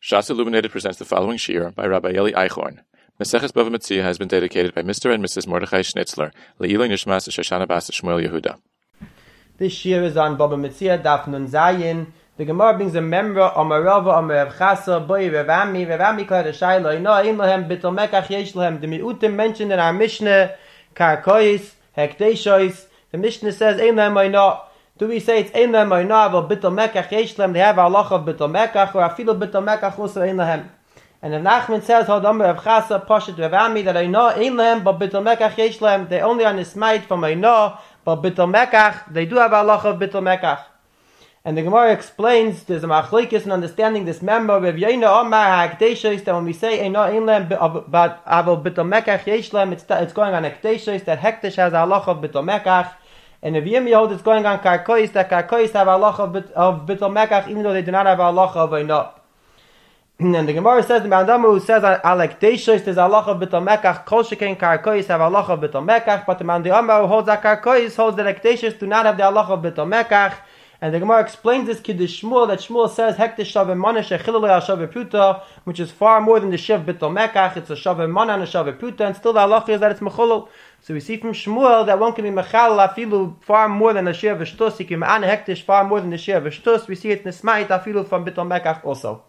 Shas Illuminated presents the following shiur by Rabbi Eli Eichhorn. Maseches Bava Metzia has been dedicated by Mr. and Mrs. Mordechai Schnitzler, Le'ilui Nishmas Shoshana Bas Shmuel Yehuda. This shiur is on Bava Metzia, Daf Nun Zayin. The Gemara brings a member Amar Rava, Amar Rav Chasa, Boi Rav Ami Klar Shayla, Ino Ein Lohem B'Tol Mekach Yesh Lohem. The Mi'utim mentioned in our Mishnah, Karkois, Hekdeshois. The Mishnah says, Ein Lohem Oino. Do we say it's Ein Lohem Oino, but B'Tol Mekach Yesh Lohem, they have a halacha of B'Tol Mekach, or Afilu B'Tol Mekach also Ein Lohem. And if Nachman says, Hod Amar Rav Chasa, Poshet Rav Ami, that Oino Ein Lohem, but B'Tol Mekach Yesh Lohem, they only on the smite from Oino, but B'Tol Mekach, they do have a halacha of B'Tol Mekach. And the Gemara explains there's a machlokes in understanding this member of Yeina Omar HaKdeshos, that when we say Eino Einlem but Avol B'Tol Mekach Yeshlem, it's going on Hekdeshos, that Hekdesh has a halacha of B'Tol Mekach, and if Yim Yehod it's going on Karkois, that Karkois have a halacha of B'Tol Mekach, even though they do not have a halacha of Eino. And the Gemara says, the Mandamu who says Al Hekdeshos there's a halacha of B'Tol Mekach, Kol Shekain Karkois have a halacha of B'Tol Mekach, but the Mandamu who holds that Karkois holds that Hekdeshos do not have the halacha of B'Tol Mekach. And the Gemara explains this Kiddush Shmuel, that Shmuel says Hekdesh Shaveh Mana Shechilulei Al Shaveh Pruta, which is far more than the Shev B'Tol Mekach. It's a Shaveh Mana and a Shaveh Pruta, and still the halacha is that it's Mechulul. So we see from Shmuel that one can be Mechal Afilu far more than the Shev V'Shtus. He can be An Hekdesh far more than the Shev V'Shtus. We see it Nismait Afilu from B'Tol Mekach also.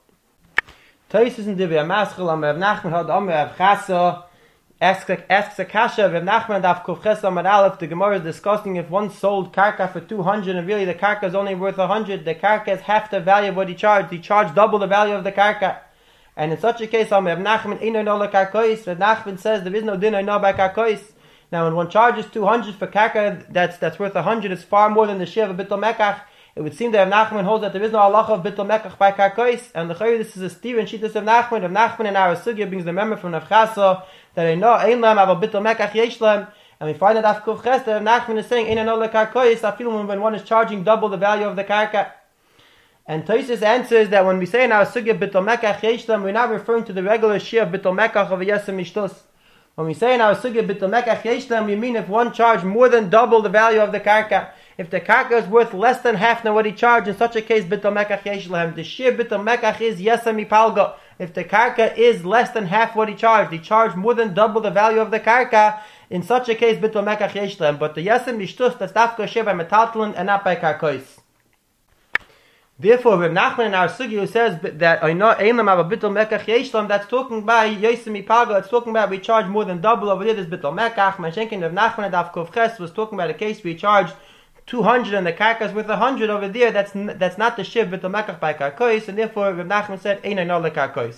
Toisus in Divrei Maschil Amar Rav Nachman had Amar Rav Chasa asks a kasha. Rav Nachman Daf Kuf Ches Amar Aleph. The Gemara is discussing if one sold karka for 200 and really the karka is only worth 100. The karka is half the value of what he charged. He charged double the value of the karka. And in such a case, Rav Nachman Eino No Karkois. Rav Nachman says there is no din no by karkois. Now, when one charges 200 for karka that's worth 100, it's far more than the share of B'Tol Mekach. It would seem that Rav Nachman holds that there is no halacha of B'Tol Mekach by karkois. And the Chayr, this is a Steve and Shittas of Nachman. Rav Nachman in our sugya brings the member from Rav Chasa that I know Ein Lam Aval B'Tol Mekach Yesh Lam, and we find that Af Kuf Ches that Nachman is saying Ein Anol Karkois. I feel when one is charging double the value of the karka. And Tosis answers that when we say in our sugya B'Tol Mekach Yesh Lam, we're not referring to the regular share of B'Tol Mekach of a Yesem Mishtus. When we say in our sugya B'Tol Mekach Yesh Lam, we mean if one charged more than double the value of the karka. If the karka is worth less than half than what he charged, in such a case B'Tol Mekach Yesh Lam. The share B'Tol Mekach is Yesem Mipalga. If the karka is less than half what he charged more than double the value of the karka, in such a case, B'Tol Mekach Yesh Lam. But the Yesem Mishtus, that's dafka share by metaltalin and not by karkois. Therefore, Rav Nachman in our sugi who says that I know Ein Lam Aval B'Tol Mekach Yesh Lam, that's talking by Yesem Mipaga, it's talking about we charge more than double over there, there's B'Tol Mekach. Mashenkin Rav Nachman and Daf Kuf Ches was talking about a case where he charged 200 and the karka is worth 100 over there, that's not the shiv B'Tol Mekach by karkois, and therefore Rav Nachman said Ein Anol Karkois.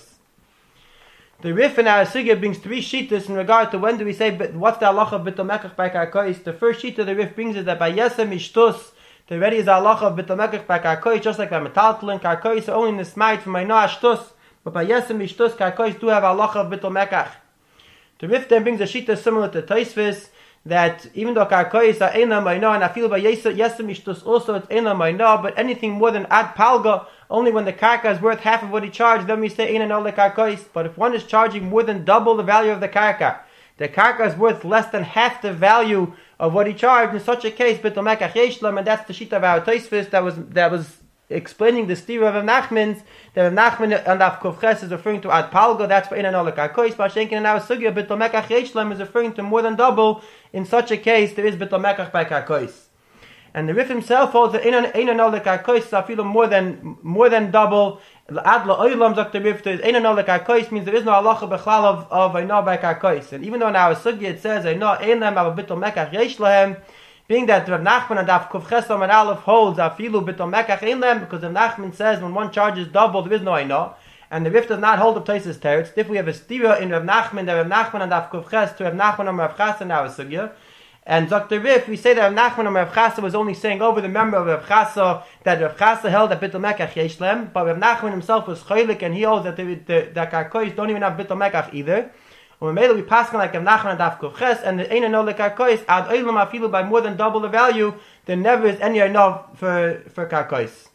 The Rif in our sugya brings three shittas in regard to when do we say what's the halacha of B'Tol Mekach by karkois. The first shitta the Rif brings is that by Yesem Mishtus the already is the halacha of B'Tol Mekach by karkois, just like by metaltalin. Karkois are only in the smite from Eino Ashtus, but by Yesem Mishtus karkois do have a halacha of B'Tol Mekach. The Rif then brings a shitta similar to Tosfos, that even though karkois are Ein Lam Oino, and I feel by Yesem Mishtus also it's Ein Lam Oino, but anything more than ad palga, only when the karka is worth half of what he charged, then we say Ein Anol Karkois. But if one is charging more than double the value of the karka is worth less than half the value of what he charged, in such a case B'Tol Mekach Yesh Lam, and that's the shita of our Tosfos that was explaining the stira of Rav Nachman's, that Rav Nachman and Af Kuf Ches is referring to ad palga, that's for Ein Anol Karkois. But Shenkin in our sugya B'Tol Mekach Yesh Lam is referring to more than double. In such a case there is B'Tol Mekach by karkois. And the Rif himself holds that Ein Anol Karkois is afilu more than double. Ad la'olam zok the Rif, Ein Anol Karkois means there is no halacha b'chlal of Eino by karkois. And even though in our sugya it says Eino Ein Lam Aval B'Tol Mekach Yesh Lam, being that Rav Nachman and Daf Kuf Ches Amar Aleph holds afilu B'Tol Mekach Ein Lam, because Rav Nachman says when one charges double there is no Eino. And the Rif does not hold up Tosis teretz. If we have a stira in Rav Nachman, that Rav Nachman and Daf Kuf Ches to Rav Nachman and Rav Chasa in our sugya. And Dr. Rif, we say that Rav Nachman and Rav Chasa was only saying over the member of Rav Chasa that Rav Chasa held that B'Tol Mekach Yesh Lam, but Rav Nachman himself was chaylik and he holds that the karkois don't even have B'Tol Mekach either. And we pass on like Rav Nachman and Daf Kuf Ches, and the Ein Anol Karkois ad olam afilu by more than double the value, there never is any enough for karkois.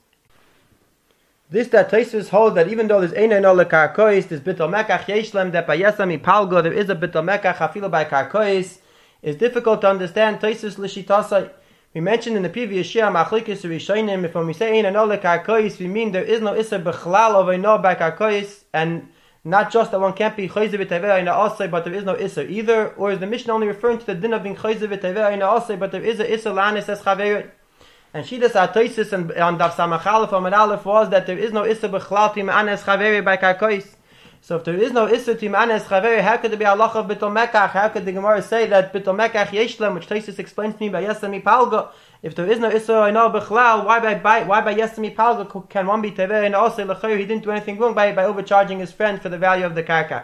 This that Tosfos holds that even though there's Ein Anol Karkois, there's B'Tol Mekach Yesh Lam, that by Yesem Mipalga there is a B'Tol Mekach afilu by karkois, is difficult to understand. Tosfos l'shitasai, We mentioned in the previous shir machlokes rishonim, if when we say ein ano lekarkois, we mean there is no isser bechlal of ein by karkois, and not just that one can't be chayze v'taveh ein asay, but there is no isser either, or is the Mishnah only referring to the din of being chayze v'taveh ein asay, but there is a isser lanis as chaver. And Shidas Atoisis and on Daf Samach from an Aleph was that there is no isser bechlal tim anes chaver by karkois. So if there is no isser tim anes chaver, how could there be halacha of bittul mekach? How could the Gemara say that bittul mekach yeshlem, which Tosis explains to me by yesami palga? If there is no isser I know bechlal, why by yesami palga can one be teveh and also lechayr? He didn't do anything wrong by overcharging his friend for the value of the karka.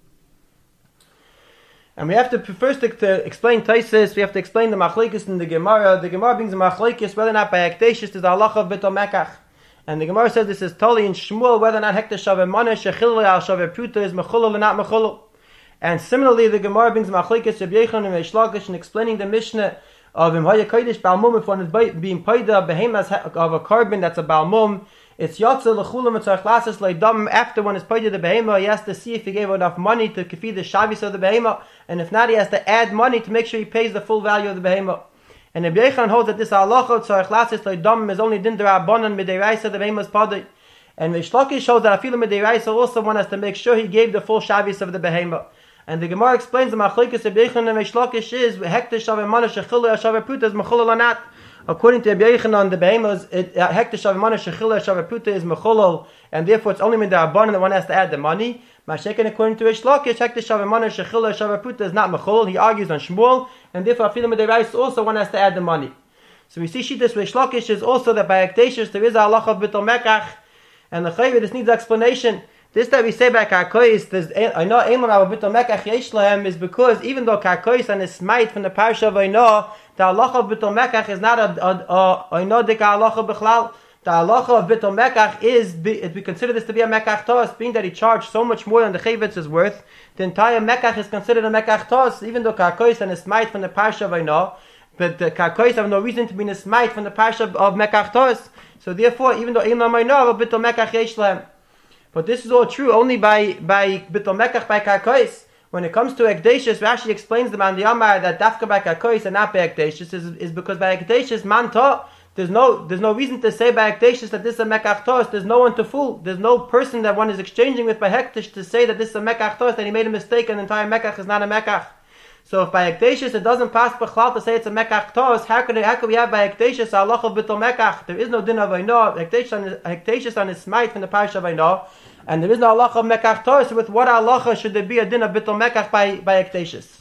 And we have to first to explain Tosis. We have to explain the machlokes in the Gemara. The Gemara brings the machlokes whether or not by Ekdeshis is the halacha of bittul mekach. And the Gemara says this is Tali in Shmuel, whether or not Hekta Shaveh Maneh Shechilul al Shaveh Pruta is Mechulul or not Mechulul. And similarly, the Gemara brings Machlokes Rabbi Yochanan and Reish Lakish in explaining the Mishnah of Imhaya Kodesh Balmum, if one is being paida behemas of a carbon that's a Balmum, it's Yatzel Lechulam Etzarech Lasses Leidam. After one is paida the behema, he has to see if he gave enough money to feed the Shavis of the behema, and if not, he has to add money to make sure he pays the full value of the behema. And Rabbi Yochanan holds that this halacha tzarich lasis leidam is only din derabanan midiraisa the behemoth's padai. And Reish Lakish shows that afilu midiraisa also one has to make sure he gave the full shavis of the behemoth. And the Gemara explains the machlokes Rabbi Yochanan and Reish Lakish is hekta shaveh maneh shechilul shaveh pruta is mechulul or not. According to Rabbi Yochanan, the behemoths hekta shaveh maneh shechilul shaveh pruta is mechulul, and therefore it's only midirabanan that one has to add the money. Mashiach, according to Reish Lakish, hekta shaveh maneh shechilul shaveh pruta is not mechulul. He argues on Shmuel. And therefore, afilu midiraisa also one has to add the money. So we see Shittas Reish Lakish is also that by Ekdeshis there is a halacha of bittul mekach, and the chayv this needs explanation. This that we say by karkois, I know ein l'rav bittul mekach yesh lahem is because even though karkois and is smite from the parsha of Oino, the halacha of bittul mekach is not a Oino dika halacha b'chlal. The halacha of bittul mekach is we consider this to be a mekach tos, being that he charged so much more than the chayvetz is worth. The entire mekach is considered a mekach tos, even though karkois and a smite from the parsha of Oino, but the karkois have no reason to be in a smite from the parsha of mekach tos. So therefore, even though ein l'mayno bittul mekach yesh lahem, but this is all true only by bittul mekach by karkois. When it comes to Ekdeshis, Rashi explains the man the Amar that dafka by karkois and not by Ekdeshis is because by Ekdeshis man ta. There's no reason to say by Ekdeshis that this is a mekach tos. There's no one to fool. There's no person that one is exchanging with by Hektish to say that this is a mekach tos, that he made a mistake and the entire mekach is not a mekach. So if by Ekdeshis it doesn't pass b'chlal to say it's a mekach tos, how could we have by Ekdeshis a halacha of bittul mekach? There is no din of Oino. Ekdeshis on his smite from the parsha of Oino, and there is no halacha of mekach tos. With what halacha should there be a din of bittul mekach by Ekdeshis?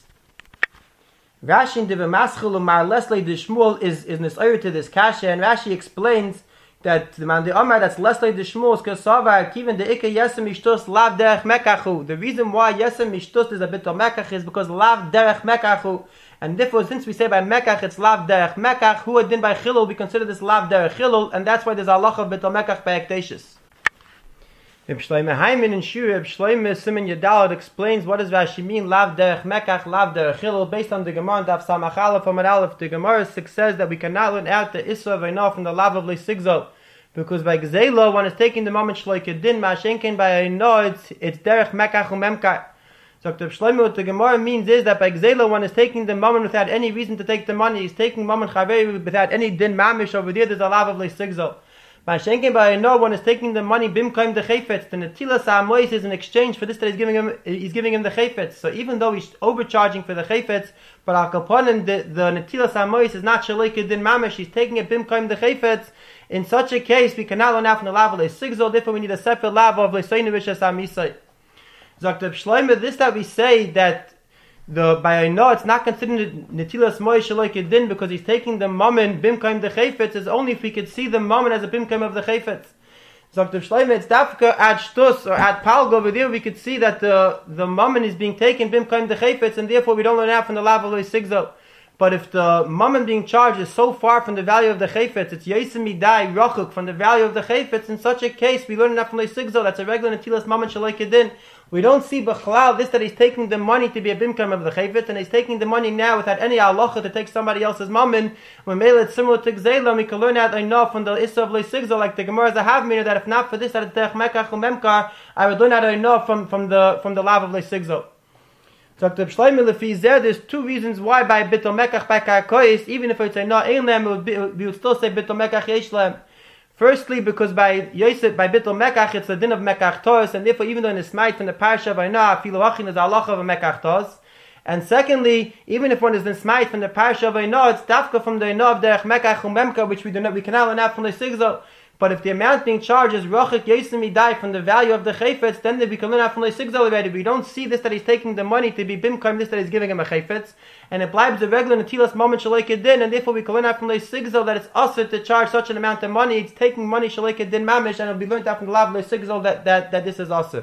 Rashi in the Maschil Umar Leslie de Shmuel is nisayr to this kasha, and Rashi explains that the man the Amar that's Leslie de Shmuel is kasavar kiven the ikka yesem mishtus lav derech mekachu. The reason why yesem mishtus is a bit of mekach is because lav derech mekachu, and therefore since we say by mekach it's lav derech mekach, who had din by chilul we consider this lav derech chilul, and that's why there's a halacha of bit of mekach by Ekdeshis. Reb Shlomo Heiman in Shur, Reb Shlomo Siman Yadalad explains what does Rashi mean, lav derech mekach, lav derech chilul, based on the Gemara Daf Samach Aleph from Aleph. The Gemara says that we cannot learn out the Issa of Eino from the lav of Leisigzo, because by Gzela one is taking the moment Shloike Din, Mashenken by Eino it's derech mekach umemkar. So Reb Shlomo, what the Gemara means is that by Gzela one is taking the moment without any reason to take the money. He's taking moment chavei without any din mamish. Over there there's a lav of Leisigzo. Mashenken by no one is taking the money bimkaim the chayfetz. The netilas ha'amois is in exchange for this that he's giving him the chayfetz. So even though he's overcharging for the chayfetz, but al kaponim the netilas ha'amois is not shaleika din mamish. He's taking it bimkaim the chayfetz. In such a case, we cannot learn out from the lav of leisigzol. Therefore, we need a sefer lav of leisoinu v'shas ha'misai. Zok Reb Shlomo, this that we say that by I know it's not considered netilas moy shaloike din because he's taking the mammon bimkaim the chayfetz is only if we could see the mammon as a bimkaim of the chayfetz. So Reb Shlomo, it's dafka at shtus or at palgo over there we could see that the mammon is being taken bimkaim the chayfetz, and therefore we don't learn out from the lav of leisigzol. But if the mammon being charged is so far from the value of the chayfetz, it's yesem midai rachuk from the value of the chayfetz, in such a case we learn enough from leisigzol. That's a regular netilas mammon shaloike din. We don't see b'chlal this that he's taking the money to be a bimkam of the chayfetz, and he's taking the money now without any halacha to take somebody else's mammon. When mele it's similar to gzela, we can learn out enough from the issa of leisigzol, like the Gemara Zahav that if not for this that it's derech mekach umemkar, I would learn out enough from the lav of leisigzol. So the Shlomo Lefi Zeh, there's two reasons why by Bittul Mekach by Karkois, even if it's a not in them, we would still say Bittul Mekach Yesh Lehem. Firstly, because by Yosef, by Bittul Mekach, it's the din of Mekach Tos, and therefore even though in the smite from the Parsha by Noah, Afilu Achin is Allah of a Mekach Tos. And secondly, even if one is in smite from the Parsha by Noah, it's Dafka from the Noah of Derech Mekach Umemka, which we cannot learn out from the Sigzal. But if the amount being charged is Rochik Yesemi Dai from the value of the Chayfetz, then we can learn out from the Sigzal already. We don't see this that he's taking the money to be Bimkaim, this that he's giving him a Chayfetz. And it blibes the regular Natilas moment Shalek Din, and therefore we can learn out from the Sigzal that it's also to charge such an amount of money. It's taking money Shalek Din Mamish, and it'll be learned out from the Lav Sigzal that this is also.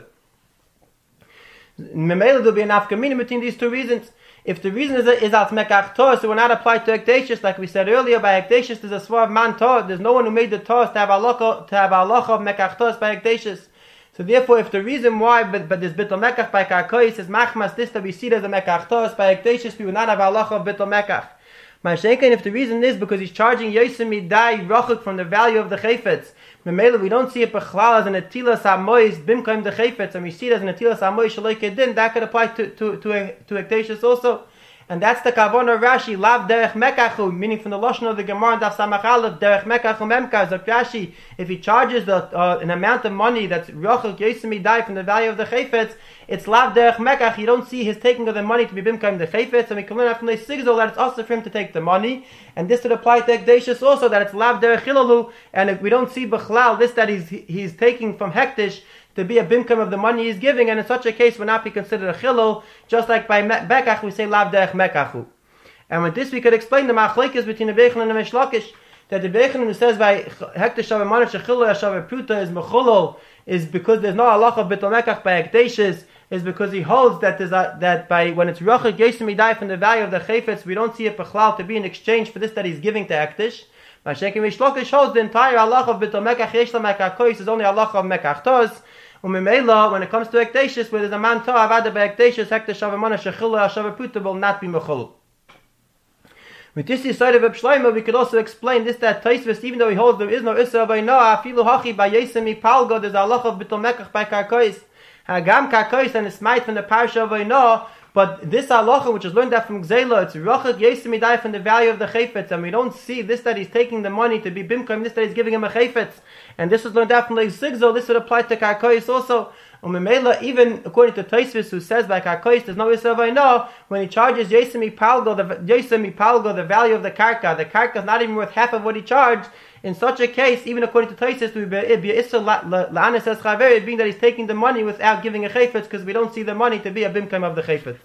Memela will be an afkamina between these two reasons. If the reason is as Mekach Tos, it will not apply to Ekdeshus, like we said earlier. By Ekdeshus, there's a Svar man Tos. There's no one who made the Tos to have Allah of Mekach Tos by Ekdeshus. So therefore, if the reason why, but this Bittul Mekach by Karkois is Machmas, this that we see it as a Mekach Tos by Ekdeshus, we will not have Allah of Bittul Mekach. Mashenkin, if the reason is because he's charging Yosem Midai Rochuk from the value of the Chayfetz, Memela, we don't see it Bechlal as an Atilas HaMois Bimkaim the Chayfetz, and we see it as an Atilas HaMois Shalei Kedin, that could apply to Ekdeshus also. And that's the Kavona Rashi, Lav Derech Mekachu, meaning from the Lashon of the Gemara and Daf Samach Aleph, Derech Mekachu Memka, Zok Rashi, if he charges an amount of money that's Rochuk Yosem Midai from the value of the Chayfetz, it's Lav Derech Mekach, you don't see his taking of the money to be Bimkaim the Chayfetz, and we can learn from the Sigzol that it's also for him to take the money, and this would apply to Ekdeshus also, that it's Lav Derech Hilalu, and if we don't see Bechlal, this that he's taking from Hektish, to be a bimkum of the money he's giving, and in such a case will not be considered a chilul, just like by Bekach we say Lav Derech Mekachu. And with this we could explain the machlekes between the Beichel and the Meshlakish, that the Beichel who says by Hektish Shav Manach Shechilul Shav Pruta is Mechulul, is because there's no halacha of Bittul Mekach by Ekdeshus, is because he holds that that by when it's Rochik Yosem Midai from the value of the Chayfetz, we don't see it Bechlal to be in exchange for this that he's giving to Ektish. Mashenkin Meshlakish holds the entire halacha of Bittul Mekach Yesh Mekach Kois is only halacha of Mekach Tos. Umimela, when it comes to Ekdeshus, where there's a man Torah avada by Ekdeshus, Hektish Shavamana Shechillah Shavapruta will not be Mechul. With this side of Shlomo, we could also explain this that Taisvis, even though he holds there is no Isra by Noah, Afilu Hachi by Yesemi Palgo, there's Allah of Bittul Mekach by Karkois, Hagam Karkois, and it's might from the Parsha of Noah. But this halacha, which is learned out from Gzela, it's Rochak Yosem Midai from the value of the Chayfetz, and we don't see this that he's taking the money to be Bimkaim, this that he's giving him a Chayfetz, and this was learned out from like Zigzal, this would apply to Karkois also. Umimela, even according to Taisvis, who says by Karkois, there's no Yisrael by no, when he charges Yosem Palgo, the value of the karka is not even worth half of what he charged. In such a case, even according to Taisvis, it'd be La'anis Es Chaver, being that he's taking the money without giving a Chayfetz, because we don't see the money to be a Bimkaim of the Chayfetz.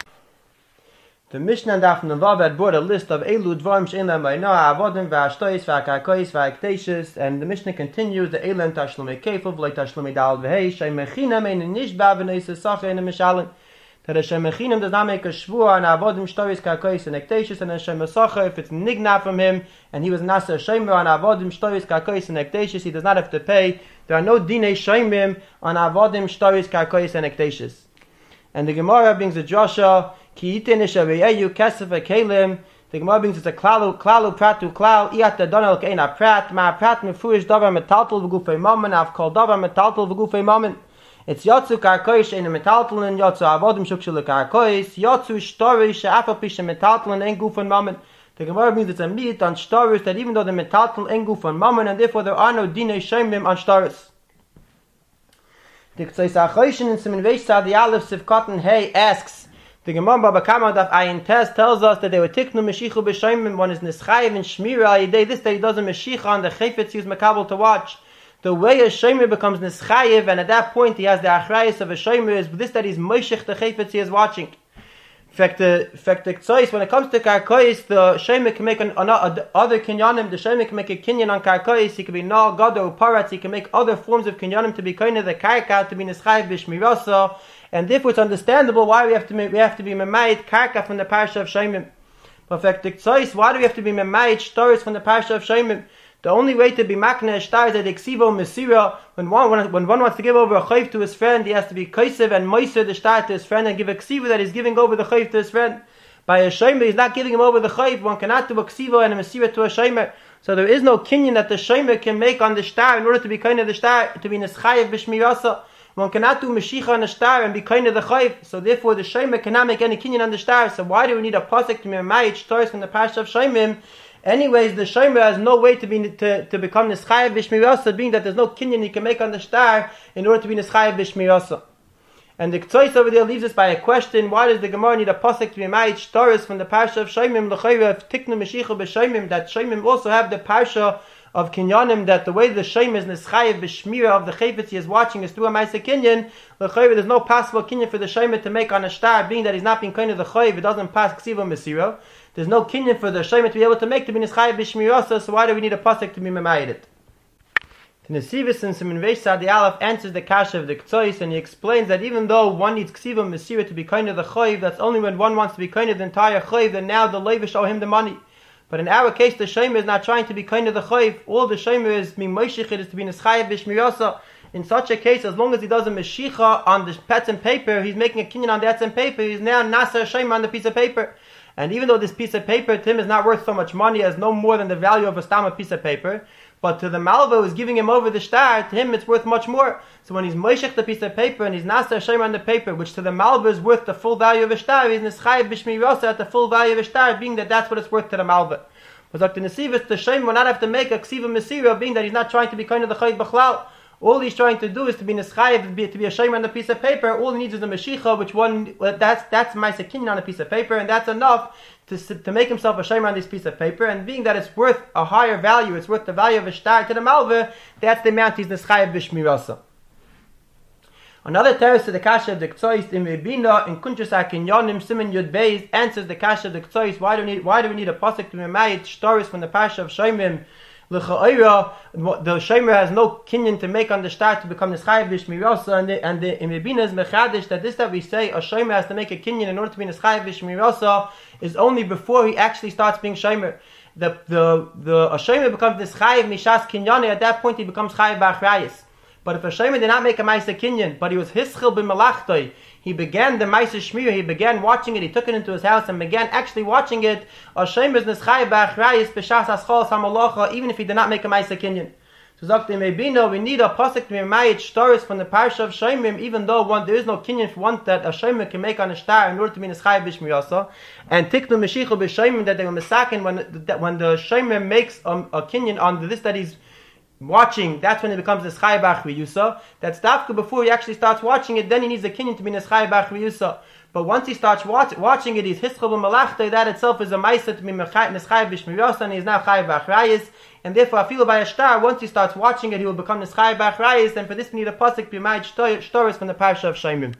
The Mishnah and Daf Navav had brought a list of Elu Dvarim She'en Lehem B'Noah, Avodim, V'Ashtois, V'Karkois, V'Ekdeshus, and the Mishnah continues the Elem Tashlumei Kefil, V'Lei Tashlumei Dal V'Hei, She'mechinam Ein Nishba V'Neis Esach Ein Mishalim. That a She'mechinam does not make a Shvua, and Avodim, Shtois, Karkois, and Ekdeshus, and a She'mesacha, if it's Nigna from him, and he was Nasa Shemer on Avodim, Shtois, Karkois, and Ekdeshus, he does not have to pay. There are no Dinei Shemim on Avodim, Shtois, Karkois, and Ekdeshus. And the Gemara brings a Joshua, Ki Yitin Ishaveyeyu Kesef Kelim. The Gemara brings it's a klalu pratu klal iat donel keina prat ma prat mefurish davar metaltel v'gufei mammon av kol davar metaltel v'gufei mammon. It's yatsu karkoish ein metaltel and yatsu avodim shukshel karkoish yatsu shtori she'afal pishe metaltel and ein gufei mammon. The Gemara brings it's a meat on shtoris that even though the metaltel ein gufei mammon, and therefore there are no dinei shemim on shtoris. The Ktseis HaChoishin in Siman Veish Tzadi Aleph Sivkotten Hey asks, the Gemara Baba Kama Daf Ayin Tes tells us that they were tiknu meshichu b'shoimim, one is nischayev and shmira ayidei, this that he does a meshicha on the chayfetz he was makabel to watch. The way a shomer becomes nischayev, and at that point he has the achrayus of a shomer, is this that he's moishich the chayfetz he is watching. In fact, when it comes to karkois, the shomer can make other kinyanim, the shomer can make a kinyan on karkois, he can be nal, gado, paratz, he can make other forms of kinyanim to be kind of the karka, to be nischayev b'shmirasa. And therefore it's understandable why we have to be memayit karka from the parsha of Shemim. Perfect choice. Why do we have to be memayit shtaris from the parsha of Shemim? The only way to be makna shtar is that eksivo mesira. When one wants to give over a chayv to his friend, he has to be kaisev and moiser the shtar to his friend and give a ksivo that he's giving over the chayv to his friend. By a shomer, he's not giving him over the chayv. One cannot do a ksivo and a mesira to a shomer. So there is no kinyan that the shomer can make on the shtar in order to be kind of the shtar to be neschayev b'shmirasa. One cannot do Mashiach on the star and be kind of the chayv. So therefore the Shomer cannot make any kinyan on the star. So why do we need a pasuk to be Mayit Shtaris from the Parsha of Shomim? Anyways, the Shomer has no way to become Nischayev B'Shmirasa, being that there's no kinyan he can make on the star in order to be Nischayev B'Shmirasa. And the Ktsois over there leaves us by a question: why does the Gemara need a pasuk to be Mayit Shtaris from the Parsha of Shomim? L'chayra of Tiknu Mashiach B'Shomim, that Shomim also have the Parsha of Kinyanim, that the way the Shomer is Nischayev B'Shmira of the Chayfetz he is watching is through a Ma'aseh Kinyan. L'chayra, there's no possible kinyan for the Shomer to make on a star, being that he's not being kind of the Chayv, it doesn't pass Ksiva Mesira. There's no kinyan for the Shomer to be able to make to be Nischayev B'Shmirasa, so why do we need a pasuk to be Memayit it? The Nesivis in Siman Reish Sadi Aleph answers the kasha of the Ktsois, and he explains that even though one needs Ksiva Mesira to be kind of the Chayv, that's only when one wants to be kind of the entire Chayv, and now the Levish owe him the money. But in our case, the Shomer is not trying to be kind of the Chayv. All the Shomer is Mimoshich, it is to be Nischayev B'Shmirasa. In such a case, as long as he does a Meshicha on the pets and paper, he's making a kinyan on the pets and paper, he's now Nasser Shomer on the piece of paper. And even though this piece of paper to him is not worth so much money, as no more than the value of a stammer piece of paper, but to the Malva who's giving him over the star, to him it's worth much more. So when he's Moishech the piece of paper and he's Nasser Shomer on the paper, which to the Malva is worth the full value of a star, he's Nischayev B'Shmirasa at the full value of a star, being that that's what it's worth to the Malva. But Dr. Nesivis, the Shomer will not have to make a Ksiva Mesira, being that he's not trying to be kind of the Chayv B'chlal. All he's trying to do is to be Nischayev, to be a Shomer on the piece of paper. All he needs is a Meshicha, which one, that's Ma'aseh Kinyan on a piece of paper, and that's enough to make himself a Shomer on this piece of paper. And being that it's worth a higher value, it's worth the value of a star to the Malva, that's the amount he's Nischayev B'Shmirasa. Another teres to the kasha of the Ktsois in Rebina in Kuntrus HaKinyanim Siman Yud Beis answers the kasha of the Ktsois. Why do we need a pasuk to be Mayit Shtaris from the Parsha of Shomim? L'cha'ira, the Shomer has no kinyan to make on the star to become Nischayev B'Shmirasa, and the in Rebina is mechadish that we say a Shomer has to make a kinyan in order to be Nischayev B'Shmirasa is only before he actually starts being Shomer. A Shomer becomes Nischayev Mishas Kinyane, at that point he becomes Chayev B'Achrayis. But if a Shomer did not make a Ma'aseh Kinyan, but he was Hischil b'Malachtoi, he began the Ma'aseh Shmir, he began watching it, he took it into his house and began actually watching it, a Shomer is Nischayev B'Achrayis B'Shas Aschol Samalacha, even if he did not make a Ma'aseh Kinyan. So Zakti Meibino, we need a pasuk to be Mayit Shtaris from the Parsha of Shomim, even though there is no kinyan for one that a Shomer can make on a star in order to be Nischayev B'Shmirasa, and Tiknu Mashiach B'Shomim, that they were Mesakin when the Shomer makes a kinyan on this that he's watching, that's when it becomes Nischayev B'Achriyusa. That's dafka before he actually starts watching it, then he needs a kinyan to be Nischayev B'Achriyusa. But once he starts watching it, he's Hischel B'Malachta, that itself is a Maisa to be Nischayev B'Shmirasa, and he's now Chayev B'Achrayis. And therefore, I feel by a star, once he starts watching it, he will become Nischayev B'Achrayis, and for this we need a pasuk B'Mayit Shtaris from the Parsha of Shomim.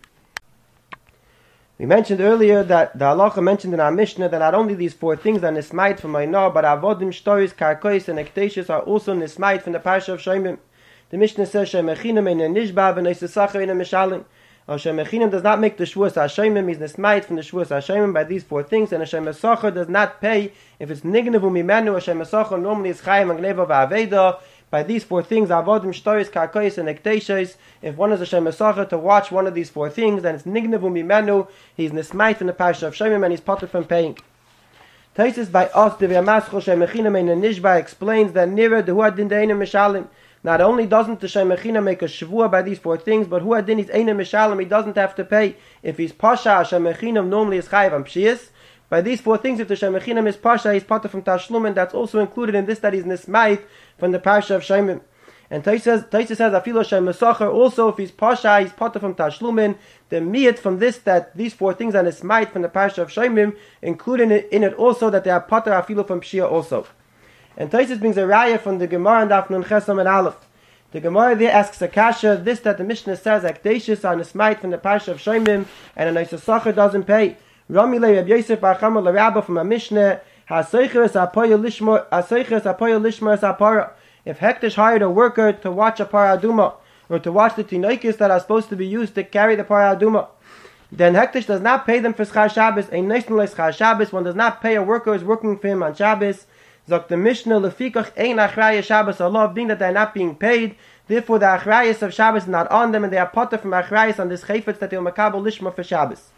We mentioned earlier that the halacha mentioned in our Mishnah that not only these four things are nismait from Mainah, but avodim, shtoris, karkois, and ekteshis are also nismait from the Parsha of Shomim. The Mishnah says, Shemechinam ein nishba v'noisesachar ein mishalim. Shemechinam does not make the shvuas hashemim, he's nismait from the shvuas hashemim by these four things, and Hashem Esachar does not pay if it's nignevu mimenu. Hashem Esachar normally is chayim and gneva v'aveda. By these four things, avodim, shtoris, karkois, and ekteshis, if one is Hashem Esachar to watch one of these four things, then it's nignevu mimenu, he's nismait from the Parsha of Shomim, and he's potter from paying. Taisis by us, the V'yamascho Shemechinam ein nishba explains that nira the huadin de'eina mishalim. Not only doesn't the Shemechina make a shavua by these four things, but who adin is eina mishalim, he doesn't have to pay. If he's pasha, Shemechina normally is chayiv am pshiyas. By these four things, if the Shemechina is pasha, he's potter from tashlum, and that's also included in this that he's nismait from the Parsha of Shomim. And Taisa says, Afilo Shem Mesachar, also if he's pasha, he's potter from tashlumin. The miyat from this that these four things are nismait from the Parsha of Shomim, including in it also that they are potter afilo from pshia also. And Taisus brings a raya from the Gemara and Daf Nun Chesam and Aleph. The Gemara there asks a kasha, this that the Mishnah says, Akdeshis are nismait from the Parsha of Shomim, and a Noisesachar doesn't pay. Rami le Reb Yosef Bar Chama le Rabba from a Mishnah, Ha'aseiches apoya lishmor sapara. If Hektish hired a worker to watch a paraduma, or to watch the tinoikis that are supposed to be used to carry the paraduma, then Hektish does not pay them for Schar Shabbos. A national Schar Shabbos, one does not pay a worker who is working for him on Shabbos. Zok the Mishnah, lefikach ein achraya Shabbos Allah, being that they are not being paid, therefore the achrayas of Shabbos is not on them, and they are potter from achrayas on this chayfetz that they will makabel lishma for Shabbos.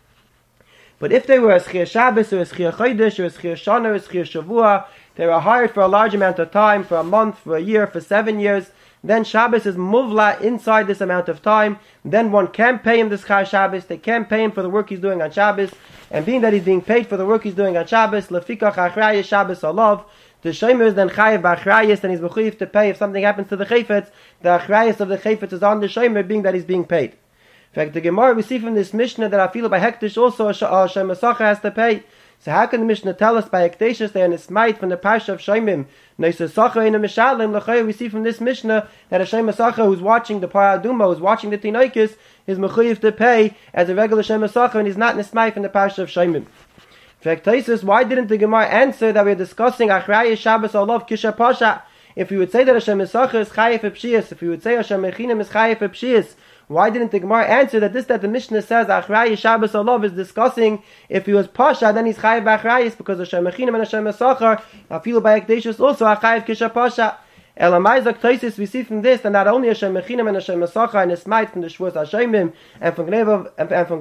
But if they were a Schir Shabbos, or a Schir Chodesh, or a Schir Shana, or a Schir Shavua, they were hired for a large amount of time, for a month, for a year, for 7 years, then Shabbos is muvla inside this amount of time. Then one can pay him the schar Shabbos. They can pay him for the work he's doing on Shabbos. And being that he's being paid for the work he's doing on Shabbos, lefikach achrayis Shabbos alav, the shomer is then chayiv b'achrayis, and he's mechuyev to pay if something happens to the chayfetz. The achrayis of the chayfetz is on the shomer, being that he's being paid. In fact, the Gemara we see from this Mishnah that I feel by hektish also a shomer sacha has to pay. So how can the Mishnah tell us by Ekdeshus they are nismait from the Parsha of Shomim? We see from this Mishnah that a Shema Sacha who's watching the Paraduma, who's watching the Tinoikis, is mechuyev to pay as a regular Shema Sacha, and he's not nismait from the Parsha of Shomim. In fact, Taisus, why didn't the Gemara answer that we're discussing Achrayis Shabbos Olav Kisha Pasha? If we would say that a Shema Sacha is Chayef Epshias, if we would say a Shema Chinim is Chayef Epshias, why didn't the Gemara answer that the Mishnah says Achrayis Shabbos Olav is discussing if he was Pasha, then he's Chayiv Achrayis, because the Shem Mechinim and the Shem Mesachar, Afilu by Ekdeshus also Achayiv Kisha Pasha. Elamai Zak we see from this that not only a Shem Mechinim and a Shem Mesachar and a smite from the Shvuas Hashemim and from Gneva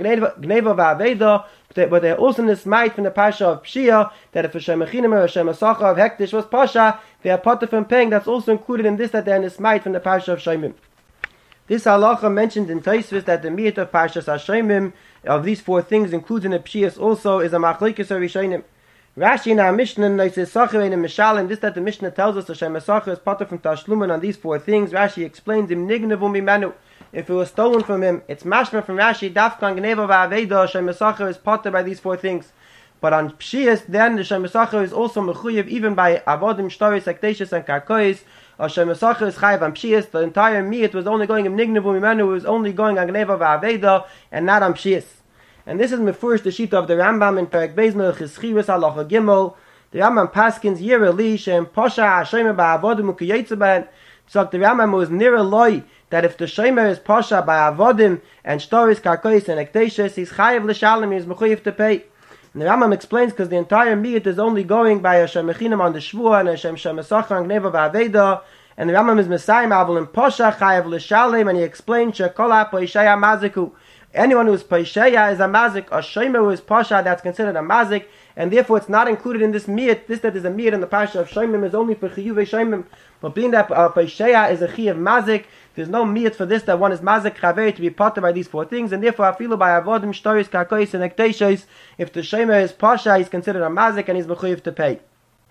Va'aveda, but they're also in the smite from the Pasha of Pshia, that if a Shem Mechinim or a Shem Mesachar of Hektish was Pasha, they are part of from paying. That's also included in this, that they're in the smite from the Pasha of Shemim. This halacha mentioned in Taisvis that the miyat of Parshas Hashemim of these four things includes in the Pshias also is a machlekes Rishonim. Rashi in our Mishnah noises sacher in Mishalim. This that the Mishnah tells us the Shem Sacher is part from Tashlumin on these four things. Rashi explains im nignevu mimenu. If it was stolen from him, it's mashma from Rashi dafkan gneva va'aveda. Shem Sacher is part by these four things. But on Pshias, then the Shem Sacher is also mechuyev even by avodim shtaris ekdeshus and karkois. Shem Sacher is chayiv on Pshias. The entire miyat was only going im nignevu mimenu. It was only going on gneva va'aveda and not on Pshias. And this is mefurish the shita of the Rambam in Perek Beis Melchis Chivus Halacha Gimel. The Rambam paskins yira li shem posha hashemer ba'avodim ukiyetze b'hen. So the Rambam was near loy that if the shemer is posha by avodim and shtoris karkois and ekdeshes, he's chayiv l'shalom, he's mechuyev to pay. And the Rambam explains because the entire miyat is only going by a Shem Mechinim on the Shvuah and a Shem Mesachar and Gneva v'Aveda. And the Rambam is Messiah Avol in posha chayiv l'shalom, and he explains shekol ha'poishaya maziku. Anyone who is Paisheya is a mazik, a Shemer who is Pasha, that's considered a mazik, and therefore it's not included in this miyat. This that is a miyat in the Pasha of Shemim is only for Chiyuv Shemim. But being that Paisheya is a Chiyav mazik, there's no miyat for this that one is mazik Chavei to be potter by these four things, and therefore I feel by Avodim, Shtoris, Karkois, and Ekteshos, if the Shemer is Pasha, he's considered a mazik and he's mechuyev to pay.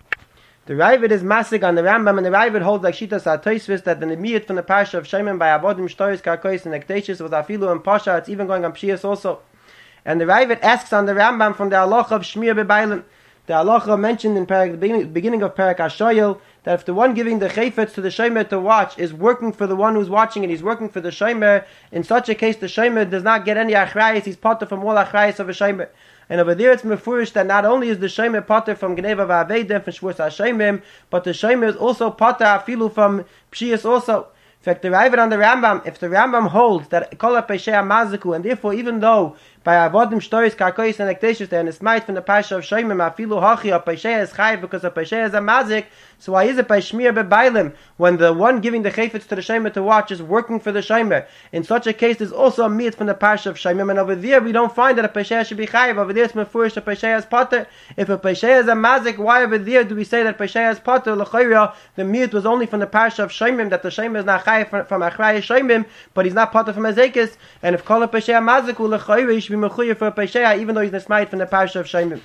The Ravid is masig on the Rambam, and the Ravid holds like Shitas HaTosfos that the miyat from the Parsha of Shemim by Avodim, Shtoris, Karkois, and Ekteshus was Afilu and Pasha. It's even going on Pshias also. And the Ravid asks on the Rambam from the halacha of Shmir B'Bailim. The halacha mentioned in the beginning of Perek HaShoyel that if the one giving the chayfetz to the Shemer to watch is working for the one who's watching it, he's working for the Shemer, in such a case the Shemer does not get any achrayis, he's potter from all achrayis of a Shemer. And over there it's mefurish that not only is the Shemer potter from Gneva v'Aveda from Shvuas HaShemim, but the Shemer is also potter afilu from Pshias also. In fact, the Ravid on the Rambam, if the Rambam holds that Kol HaPeishei Maziku, and therefore even though by Avodim, Shtoris, Karkois, and Ekteshus they are nismait from the Parsha of Shemim, afilu hachi, a Peishei is chayiv because a Peishei is a mazik, so why is it by Shmir B'Bailim when the one giving the chayfetz to the Shemer to watch is working for the Shemer? In such a case, there's also a miyat from the Parsha of Shemim, and over there we don't find that a Peishei should be chayiv. Over there it's mefurish a Peishei is potter. If a Peishei is a mazik, why over there do we say that Peishei is potter? L'chayra, the miyat was only from the Parsha of Shemim, that the Shemer is not chayiv from achrayis Shemim, but he's not potter from Ezekis. And if Kol HaPeishei Mazik l'chayra, he should be mechuyev for a Peishei, even though he's nismait from the Parsha of Shemim.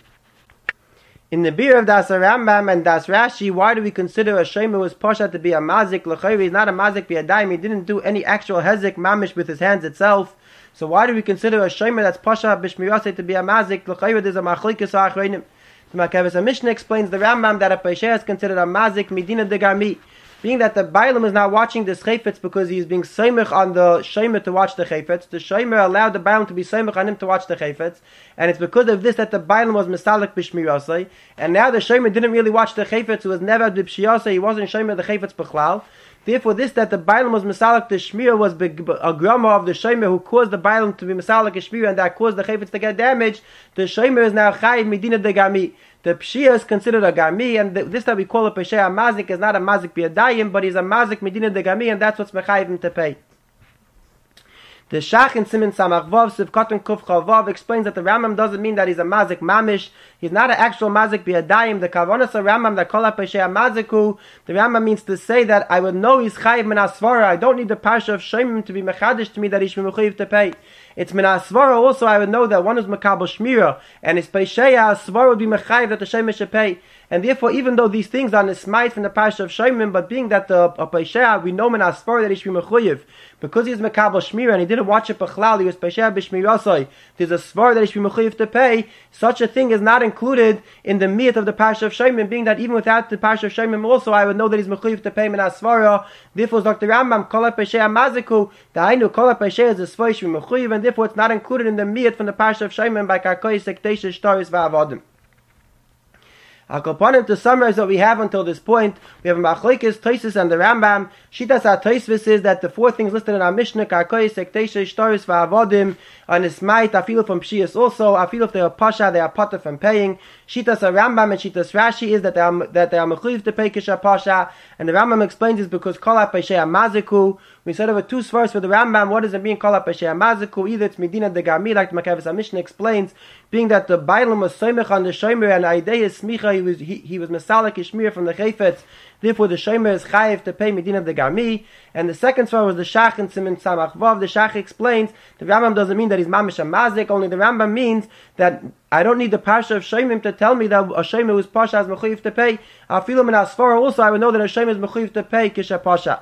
In the beer of Das Rambam and Das Rashi, why do we consider a Shemer who is Pasha to be a mazik? L'chayri, he's not a mazik b'yadayim. He didn't do any actual hezek mamish with his hands itself. So why do we consider a Shemer that's Pasha b'shmiraseh to be a mazik? L'chayri, there's a machlekes ha'achreinim. The Makavis Mishnah explains the Rambam that a Peishei is considered a mazik midina de garmi. Being that the Bailam is not watching this chayfetz because he is being seimich on the Shemer to watch the chayfetz. The Shemer allowed the Bailam to be seimich on him to watch the chayfetz, and it's because of this that the Bailam was misalik b'shmirasei. And now the Shemer didn't really watch the chayfetz; he was never b'shmirasei. He wasn't Shemer the chayfetz b'chlal. Therefore, this that the Bailam was misalik the shmir was a grama of the Shemer who caused the Bailam to be misalik a shmir, and that caused the chayfetz to get damaged. The Shemer is now chayiv medina de gami. The Pshia is considered a Gami, and this that we call a Peishei Mazik is not a Mazik B'yadayim, but he's a Mazik Medina de Gami, and that's what's Mechayiv him to pay. The Shach in Siman Samach Vav Sivkot and Kuf Chavav explains that the Rambam doesn't mean that he's a mazik mamish. He's not an actual mazik biyadayim. The Kavonas of Rambam that kol ha'peshei maziku. The Rambam means to say that I would know he's chayiv min asvara. I don't need the parsha of Shemim to be mechadish to me that he should be mechuyev to pay. It's min asvara also. I would know that one is makabel shmira and his peshei asvara would be mechayiv that the Shemim should pay. And therefore, even though these things are nismait from the parsha of Shemim, but being that the peshei we know min asvara that he should be mechuyev. Because he's Makabel Shmira and he didn't watch it Bechlal, he was Pesher B'Shmirasai, there's a svar that he should be mechuyev to pay. Such a thing is not included in the miyat of the Parsha of Shemim, being that even without the Parsha of Shemim also, I would know that he's mechuyev to pay min asvara. Therefore, Dr. Rambam, Kol HaPesher Maziku, the Ainu Kol HaPesher is a svar should be mechuyev, and therefore it's not included in the miyat from the Parsha of Shemim by Karkoy Sektesha Shtaris Va'avadim. To summarize what we have until this point, we have Machlokes, Tosfos, and the Rambam. Shitas HaTosfos is that the four things listed in our Mishnah, Karkoy, Sektesha, Shtaris, Va'avadim, and Ismait, Afilu from Pshias also, Afilu if they are Pasha, they are Potter from paying. Shitas HaRambam and Shitas Rashi is that they are Mechuyev to pay Kisha Pasha, and the Rambam explains this because Kol HaPesher Maziku. We said over two svars for the Rambam. What does it mean? Kol HaPesher Maziku. Either it's Medina de Garmi, like the Makavis HaMishnah explains, being that the Bailam was Soymech on the Shomer, and Aidei Smicha, he was Mesalik Ishmir from the Chayfetz. Therefore, the Shomer is Chayiv to pay Medina de Garmi. And the second svar was the Shach in Siman Samach Vav. The Shach explains the Rambam doesn't mean that he's Mamish Mazik. Only the Rambam means that I don't need the Parsha of Shemim to tell me that a Shomer who's Pasha is mechuyev to pay. Afilu min asfara also, I would know that a Shomer is mechuyev to pay Kisha Pasha.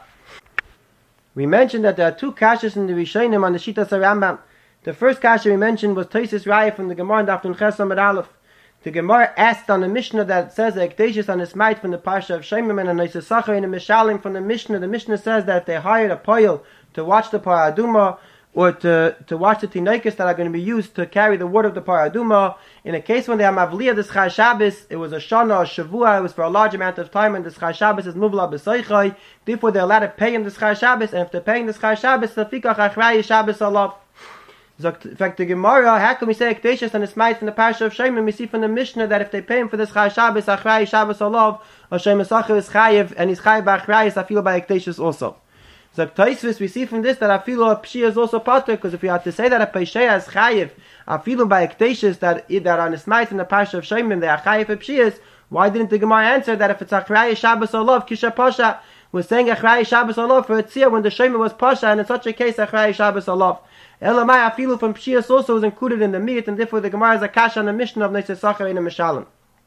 We mentioned that there are two kashas in the Rishonim on the Shitas HaRambam. The first kasha we mentioned was Tosfos Raya from the Gemara in Daf Nun Ches Amud Aleph. The Gemara asked on the Mishnah that says that Ekdeshis on his might from the Parsha of Shemim and a Neisesachar in the Mishalim from the Mishnah says that if they hired a poil to watch the Paraduma or to watch the Tinoikos that are going to be used to carry the word of the Paraduma, in a case when they are Mavliya the Schar Shabbos, it was a Shana or Shavua, it was for a large amount of time, and the Schar Shabbos is Muvla B'Soichai, therefore they're allowed to pay him the Schar Shabbos, and if they're paying the Schar Shabbos, the Fikach Achrei Shabbos Alav. In fact, the Gemara, how can we say Ekdeshis and Ismait from the Parsha of Shemim? We see from the Mishnah that if they pay him for the Schar Shabbos, Achrei Shabbos Alav, Hashem Esachar is Chayiv, and he's Chayiv B'Achrei, is Afilu by Ekdeshis also. So Tosfos, we see from this that Afilu a Pshia is also Pater, because if we have to say that a Pesheya is Chayiv, Afilu by Ekdeshis, that on Ismait from the Parsha of Shemim, they are Chayiv a Pshias, why didn't the Gemara answer that if it's Achrei Shabbos Alav, Kisha Pasha, we're saying Achrei Shabbos Alav for a Tzir when the Shemim was Pasha, and in such a case Achrei Shabbos Alav. Elamai Afilu from Pshias also was included in the meat, and therefore the Gemara is a kasha on the Mishnah of Neisesachar in the Mishalim.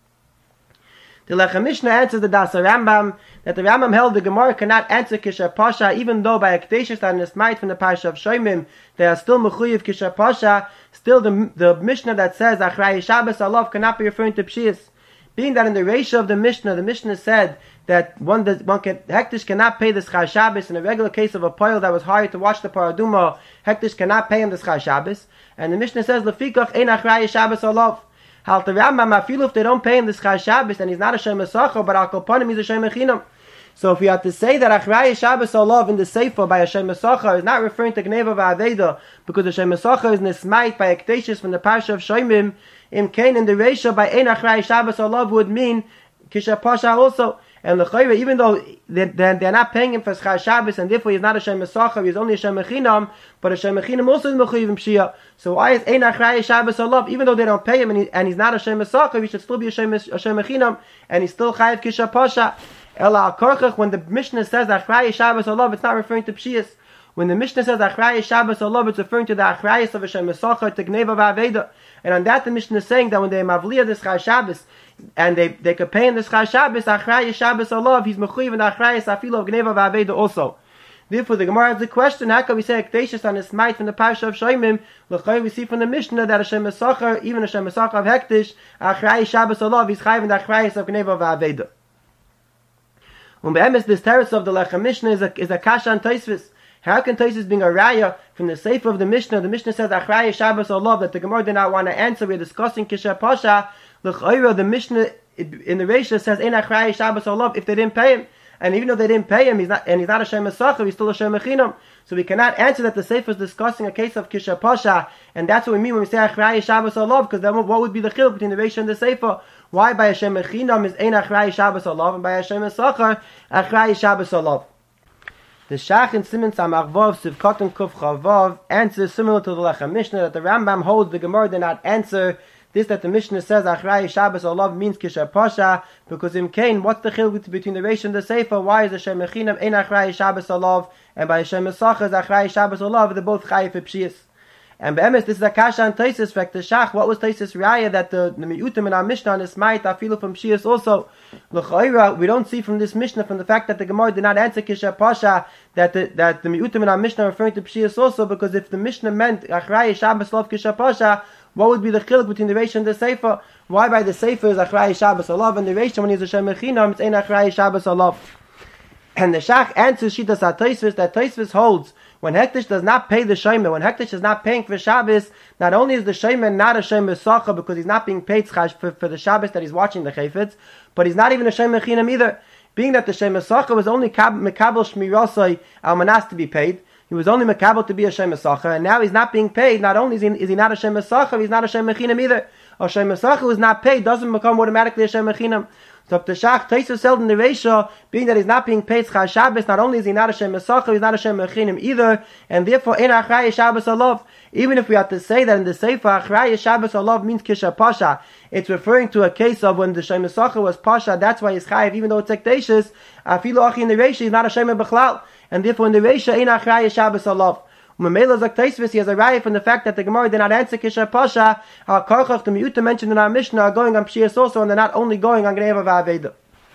The Lechem Mishnah answers the Das Rambam that the Rambam held the Gemara cannot answer Kisha Pasha, even though by Ekdeshis and Nismait from the Parsha of Shemim they are still Mechuyev Kisha Pasha. Still, the Mishnah that says Achrei Shabbos Alav cannot be referring to Pshias, being that in the ratio of the Mishnah said that Hektish cannot pay the Schar Shabbos in a regular case of a poil that was hired to watch the Paraduma. Hektish cannot pay him the Schar Shabbos, and the Mishnah says Lefikach ein Achrei Shabbos Alav. Halt the Rambam Afilu if they don't pay him the Schar Shabbos, and he's not a Shem Esachar, but Al Kopanim he's a Shem Echinam. So if we have to say that Achrei Shabbos Alav in the Sefer by a Shem Esachar is not referring to Gneva V'Aveda, because the Shem Esachar is Nismait by Ekdeshis from the Parsha of Shemim, Im Kain in the ratio by ein Achrei Shabbos Alav would mean Kisha Pasha also. And the Chayre, even though they're not paying him for Schar Shabbos, and therefore he's not a Shem Esachar, he's only a Shem Echinam, but a Shem Echinam also is Mechuyev Pshia. So why is ein Achrei Shabbos Alav, even though they don't pay him and he's not a Shem Esachar, he should still be a Shem Echinam, and he's still Chayiv Kisha Pasha. Ela Al Korchach, when the Mishnah says Achrei Shabbos Alav, it's not referring to Pshias. When the Mishnah says Achrei Shabbos Alav, it's referring to the Achrayis of a Shem Esachar to Gneva V'Aveda. And on that the Mishnah is saying that when they Mavliya the Schar Shabbos, and they could pay in the Schar Shabbos, Achrei Shabbos Alav, he's Mechuyev and Achrayis Afilu of Gneva V'Aveda also. Therefore the Gemara has the question, how can we say Ekdeshis on his might from the Parsha of Shemim? L'chai we see from the Mishnah that a Shem Esachar, even a Shem Esachar of Hektish, Achrei Shabbos Alav, he's Chayiv and Achrayis of Gneva V'Aveda. When be'emes this teretz of the Lechem Mishnah is a kasha on Tosfos. How can Tosfos being a raya from the Sefer of the Mishnah says Achrei Shabbos Alav, that the Gemara did not want to answer? We're discussing Kisha Pasha. The Mishnah in the Reisha says ein Achrei Shabbos Alav if they didn't pay him, and even though they didn't pay him, he's not a Shem Esachar, he's still a Shem Echinam. So we cannot answer that the Sefer is discussing a case of Kisha Pasha, and that's what we mean when we say Achrei Shabbos Alav, because then what would be the chiluk between the Reisha and the Sefer? Why by a Shem Echinam is ein Achrei Shabbos Alav, and by a Shem Esachar Achrei Shabbos Alav? The Shach in Siman Samach Vav Siv Katan Kuf Chavav answers similar to the Lechem Mishnah that the Rambam holds the Gemara did not answer this, that the Mishnah says Achrei Shabbos Olav means Kisher Pasha, because in Cain, what's the chiluk between the Reish and the Sefer? Why is Hashem Mechinam ein Achrei Shabbos Olav, and by Hashem Mesachah is Achrei Shabbos Olav? They're both Chayiv Pshiyas. And Be'emes, this is a kasha on Taisus fact. The Shach, what was Taisus Raya that the Mi'utim in our Mishnah is Mait Afilu from Pshiyas also? L'chaira, we don't see from this Mishnah, from the fact that the Gemara did not answer Kisher Pasha, that the Mi'utim in our Mishnah are referring to Pshiyas also, because if the Mishnah meant Achrei Shabbos Olav Kisher Pasha, what would be the chiluk between the Reish and the Sefer? Why by the Sefer is Achrei Shabbos Olav, and the Reish when he's a Shem Mechinam, it's ein Achrei Shabbos Olav. And the Shach answers Shitas HaTosfos that Tosfos holds when Hektish does not pay the Shomer, when Hektish is not paying for Shabbos, not only is the Shomer not a Shomer Sacha because he's not being paid for the Shabbos that he's watching the Chayfetz, but he's not even a Shomer Chinam either. Being that the Shomer Sacha was only Mekabel Shmirosai Almanas to be paid, he was only Mekabel to be a Shomer Sacha, and now he's not being paid. Not only is he not a Shomer Sacha, he's not a Shomer Chinam either. A Shomer Sacha who is not paid doesn't become automatically a Shomer Chinam. So if the Shach Taisus held in the Reisha, being that he's not being paid Chaz Shabbos, not only is he not a Shem Mesacha, he's not a Shem Mechinim either, and therefore in Achrei Shabbos Olav. Even if we have to say that in the Sefer Achrei Shabbos Olav means Kisha Pasha, it's referring to a case of when the Shem Mesacha was Pasha, that's why he's Chayiv, even though it's Ekdeshus, Afilu Achi in the Reisha, he's not a Shem Bechlal, and therefore in the Reisha in Achrei Shabbos Olav. Memela Zak Taisvis, he has a raya from the fact that the Gemara did not answer Kisha Pasha. Our Karchach, the Miuta mentioned in our Mishnah, are going on Pshiyas also, and they're not only going on Gneva V'Aveda.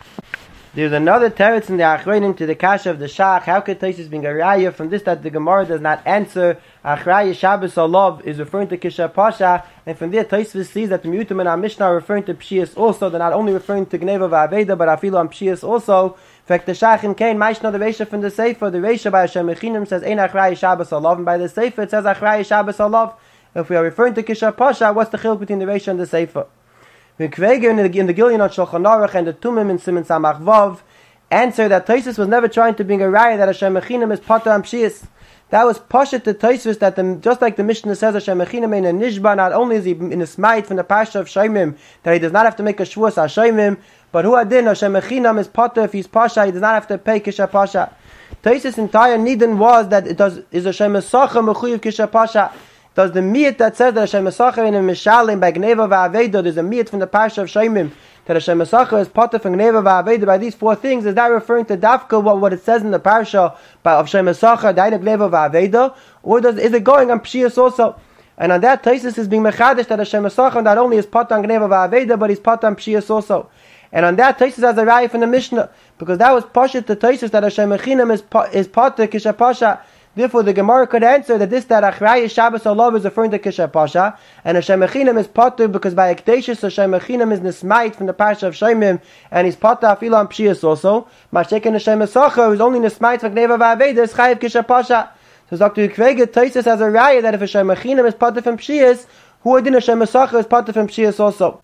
There's another teretz in the Achronim to the Kasha of the Shach. How could Taisvis being a raya from this that the Gemara does not answer Achrei Shabbos Olav is referring to Kisha Pasha, and from there Taisvis sees that the Miuta in our Mishnah are referring to Pshiyas also. They're not only referring to Gneva V'Aveda, but Afilu on Pshiyas also. In fact, the Shach in Cain, Maishna the Reisha from the Sefer, the Reisha by Hashem Mechinim says ein Achrei Shabbos Olav, and by the Sefer it says Achrei Shabbos Olav. If we are referring to Kisha Pasha, what's the chiluk between the Reisha and the Sefer? The Kveger in the Gilyon on Shulchan Aruch and the Tumim in Siman Samach Vav answer that Tosfos was never trying to bring a raya that Hashem Mechinim is Pater and Pshiyas. That was Pashat to Tosfos that just like the Mishnah says Hashem Mechinim in a Nishba, not only is he in a smite from the Pasha of Shomim that he does not have to make a Shvuas HaShomim, but who adin Hashem Mechinam is Pater if he's Pasha, he does not have to pay Kisha Pasha. Tosfos' entire nidin was that is Hashem Mesacha Mechuyev Kisha Pasha. Does the miyat that says that Hashem Mesacha in a Mishalim by Gneva V'Aveda, there's a miyat from the Pasha of Shomim that Hashem Mesacha is Pater from Gneva V'Aveda by these four things? Is that referring to Dafka what it says in the Parsha of Hashem Mesacha Daina Gneva V'Aveda, or is it going on Pshiyas also? And on that Tosfos is being mechadish that Hashem Mesacha not only is Pater on Gneva V'Aveda, but he's Pater on Pshiyas also. And on that Tosfos has a raya from the Mishnah, because that was Pasha to Tosfos that Hashem Mechinam is Pater Kisha Pasha. Therefore, the Gemara could answer that Achrei Shabbos Olav is referring to Kisha Pasha, and Hashem Mechinam is Pater because by Ekdeshus Hashem Mechinam is Nismait from the Parsha of Shomim, and he's Pater Afilu on Pshiyas also. Mashiach Hashem Mesacha is only Nismait from Gneva V'Aveda is Chayiv Kisha Pasha. So Dr. Kvege Tosfos has a raya that if Hashem Mechinam is Pater from Pshiyas, who adin Hashem Mesacha is Pater from Pshiyas also.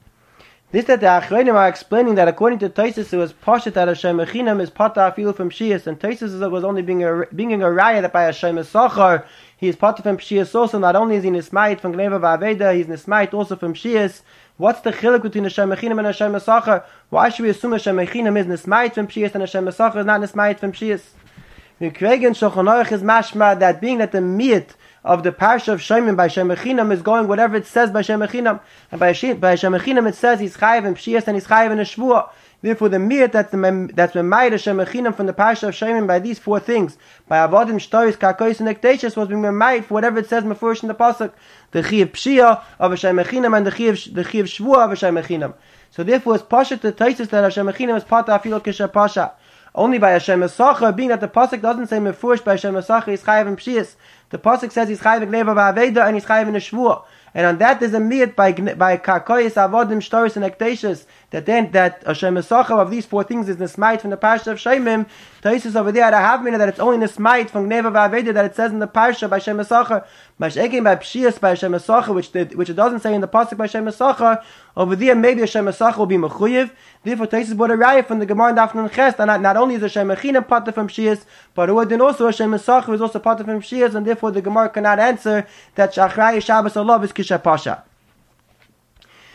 This that the Achronim are explaining that according to Tosfos it was Pashat that Hashem Mechinam is Pater Afilu from Pshiyas, and Tosfos was only being a raya that by Hashem Mesachar he is Pater from Pshiyas also. Not only is he Nismait from Gneva V'Aveda, he's Nismait also from Pshiyas. What's the chiluk between Hashem Mechinam and Hashem Mesachar? Why should we assume Hashem Mechinam is Nismait from Pshiyas and Hashem Mesachar is not Nismait from Pshiyas? The Kvegen Shulchan Aruch is mashma that being that the miyat of the Parsha of Shomim by Hashem Mechinam is going whatever it says by Hashem Mechinam, and by Hashem Mechinam it says he's chayiv in Pshiyas and he's chayiv in a Shvuah. Therefore, the miyat that's made Hashem Mechinam from the Parsha of Shomim by these four things, by Avodim, Shtoris, Karkois, and Ekdeshus, was being made for whatever it says Mefurish in the pasuk, the Chiyav Pshiyah of Hashem Mechinam and the Chiyav Shvuah of Hashem Mechinam. So therefore, it's Pasha to Tosfos that Hashem Mechinam is Pater Afilu Kisha Pasha. Only by Hashem Mesacha, being that the pasuk doesn't say Mefurish by Hashem Mesacha, he's chayiv in Pshiyas. The pasuk says he's chayiv in Gneva V'Aveda and he's chayiv in a Shvuah. And on that there's a miyat by Karkois, Avodim, Shtoris, and Ekdeshus that Hashem Mesacha of these four things is Nismait from the Parsha of Shomim. Tosfos over there had a havmina that it's only Nismait from Gneva V'Aveda that it says in the Parsha by Hashem Mesacha. Mashiach by Pshiyas by Hashem Mesacha, which it doesn't say in the pasuk by Hashem Mesacha. Over there maybe Hashem Mesacha will be mechuyev. Therefore Tosfos brought a raya from the Gemara in Daf Nun Ches that not only is Hashem Mechinam Pater from Pshiyas, but then also Hashem Mesacha is also Pater from Pshiyas, and therefore the Gemara cannot answer that Achrei Shabbos Olav is Kisha Pasha.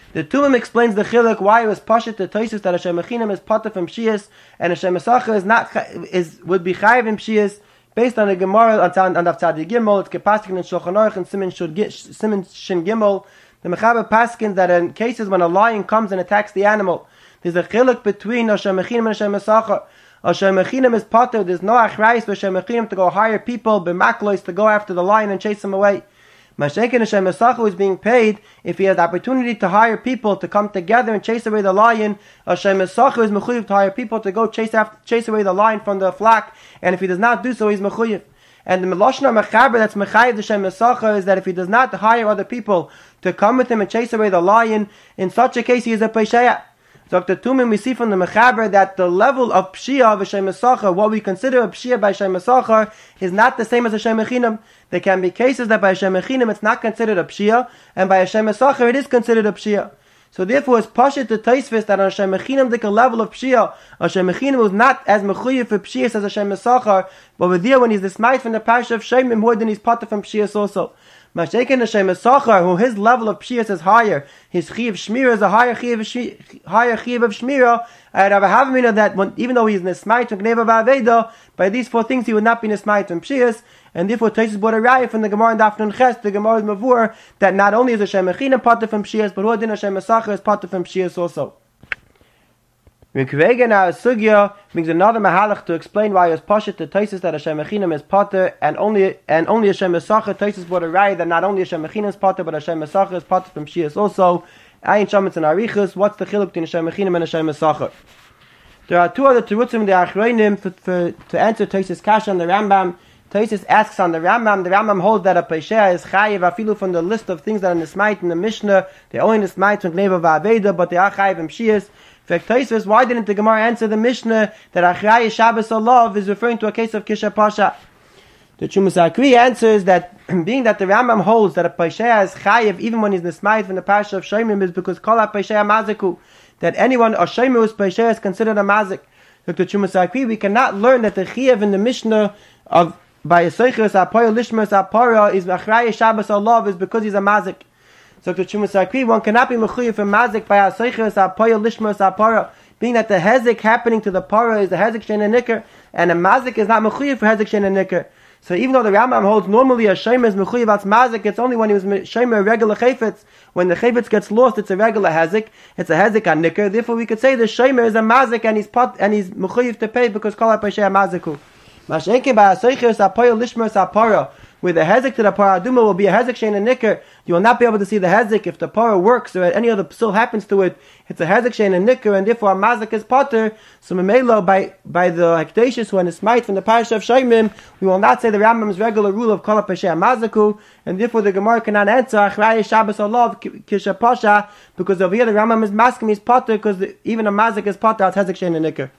The Tumim explains the chiluk why it was pashut to Tosfos that Hashem Mechinim is potter from Pshias and Hashem Mesacha would be chayiv in Pshias based on the Gemara on Daf Tzadi Gimel. It's Kepaskin in Shulchan Aruch and Siman Shin Gimel. The Mechaber Paskin that in cases when a lion comes and attacks the animal, there's a chiluk between Hashem Mechinim and Hashem Mesacha. Hashem Mechinim is potter. There's no achrayis for Hashem Mechinim to go hire people, b'maklois, to go after the lion and chase him away. Mashiach and Hashem Mesacha is being paid if he has the opportunity to hire people to come together and chase away the lion. Hashem Mesacha is mechuyev to hire people to go chase away the lion from the flock, and if he does not do so, he's mechuyev. And the Meloshna Mechaber that's mechayev Hashem Mesacha is that if he does not hire other people to come with him and chase away the lion, in such a case he is a pesheya. So Dr. Tumim, we see from the Mechaber that the level of Pshia of Hashem Mesacha, what we consider a Pshia by Hashem Mesacha, is not the same as Hashem Mechinim. There can be cases that by Hashem Mechinim it's not considered a Pshia, and by Hashem Mesacha it is considered a Pshia. So therefore it's pashut to Tosfos that on Hashem Mechinim the level of Pshia, Hashem Mechinim was not as mechuyev for Pshias as Hashem Mesacha, but with there when he's dismayed from the parasha of Shemim more than he's potter from Pshias also. Mashiach and Hashem Mesacha, who his level of Pshias is higher, his Chiv Shmira is a higher Chiv of Shmira. I'd have a havamina that even though he's Nismait from Gneva Va'aveda, by these four things he would not be Nismait from Pshias, and therefore Tosfos brought a raya from the Gemara in Daf Nun Ches, the Gemara is Mavur, that not only is Hashem Mechinim potter from Pshias, but Hodin Hashem Mesacha is potter from Pshias also. Rikvegen Sugya brings another mahalach to explain why it's pashut to Tosfos that Hashem Mechinim is potter, and only Hashem Mesacha. Tosfos brought a raya that not only Hashem Mechinim is potter, but Hashem Mesacha is potter from Pshias also. Ayin Shamitz and Arichus. What's the chiluk between Hashem Mechinim and Hashem Mesacha? There are two other terutzim in the Achronim to answer Tosfos kasha on the Rambam. Tosfos asks on the Rambam holds that a pesheya is chayiv afilu from the list of things that are nismait in the Mishnah. They only nismait from Gneva Va'aveda, but they are chayiv in Pshias. Tosfos, why didn't the Gemara answer the Mishnah that Achrayis Shabbos Olav is referring to a case of Kisha Pasha? The Chumas Akri answers that being that the Rambam holds that a Pesheya is Chayiv even when he's Nismayit from the Pasha of Shemim is because Kol HaPesheya Maziku, that anyone or Shemim who's Pesheya is considered a Mazik. The Chumas Akri, we cannot learn that the Chayiv in the Mishnah of by Yisaychus Apoyo Lishmas Apora is Achrayis Shabbos Olav is because he's a Mazik. So the Chumas Akri, one cannot be mechuyev for mazik by aseichus apoya lishmas apara, being that the hezek happening to the para is the hezek shein and nicker, and a mazik is not mechuyev for hezek shein and nicker. So even though the Rambam holds normally a shayma is mechuyev as mazik, it's only when he was shayma a regular chayfetz. When the chayfetz gets lost, it's a regular hezek. It's a hezek on nicker. Therefore, we could say the shayma is a mazik and he's mechuyev to pay because kol ha'peshei maziku. Mashenke by aseichus apoya lishmas apara, where the hezek to the paraduma will be a hezek shein and nicker, you will not be able to see the hezek if the para works or any other psul happens to it. It's a hezek shein and nicker, and therefore a mazik is potter. So memelo by the hekdeshus who are nismait from the parasha of Shemim, we will not say the Rambam's regular rule of kol ha'peshei maziku, and therefore the Gemara cannot answer achrayis Shabbos olav kisha pasha, because over here the Rambam is masking his potter because even a mazik is potter as hezek shein and nicker.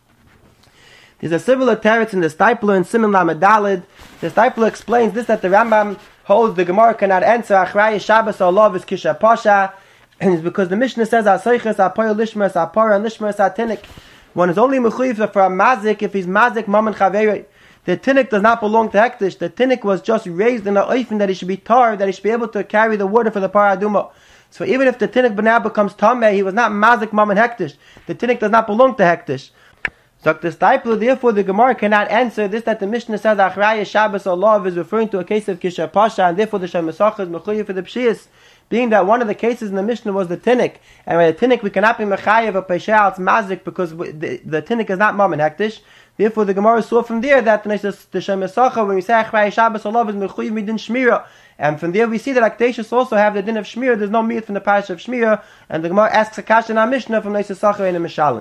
There's a similar teretz in the Stipler in Siman Lamed Daled. The Stipler explains this, that the Rambam holds the Gemara cannot answer Achrayis Shabbos Olav is Kisha Pasha, and it's because the Mishnah says Aseiches Apoyo Lishmas Apara and Lishmas Atinik. One is only mechuyev for a mazik if he's mazik maman chaveri. The tinik does not belong to hektish. The tinik was just raised in a oifen that he should be tar, that he should be able to carry the water for the paraduma. So even if the tinik benab becomes tameh, he was not mazik maman hektish. The tinik does not belong to hektish. So the Stipler, therefore the Gemara cannot answer this, that the Mishnah says Achrayis Shabbos Olav is referring to a case of Kisha Pasha, and therefore the Shem Mesacha is mechuyev for the Pshias, being that one of the cases in the Mishnah was the Tinnik, and by the Tinnik we cannot be mechayev a Pesheya al Mazik because the Tinnik is not Mom and Hektish. Therefore the Gemara saw from there that the Shem Mesacha, when we say Achrayis Shabbos Olav is mechuyev midin Shmira, and from there we see that Akdeshus also have the din of Shmira. There's no meat from the parasha of Shmira, and the Gemara asks a kasha in our Mishnah from Neisah Sacher in a Mishalim.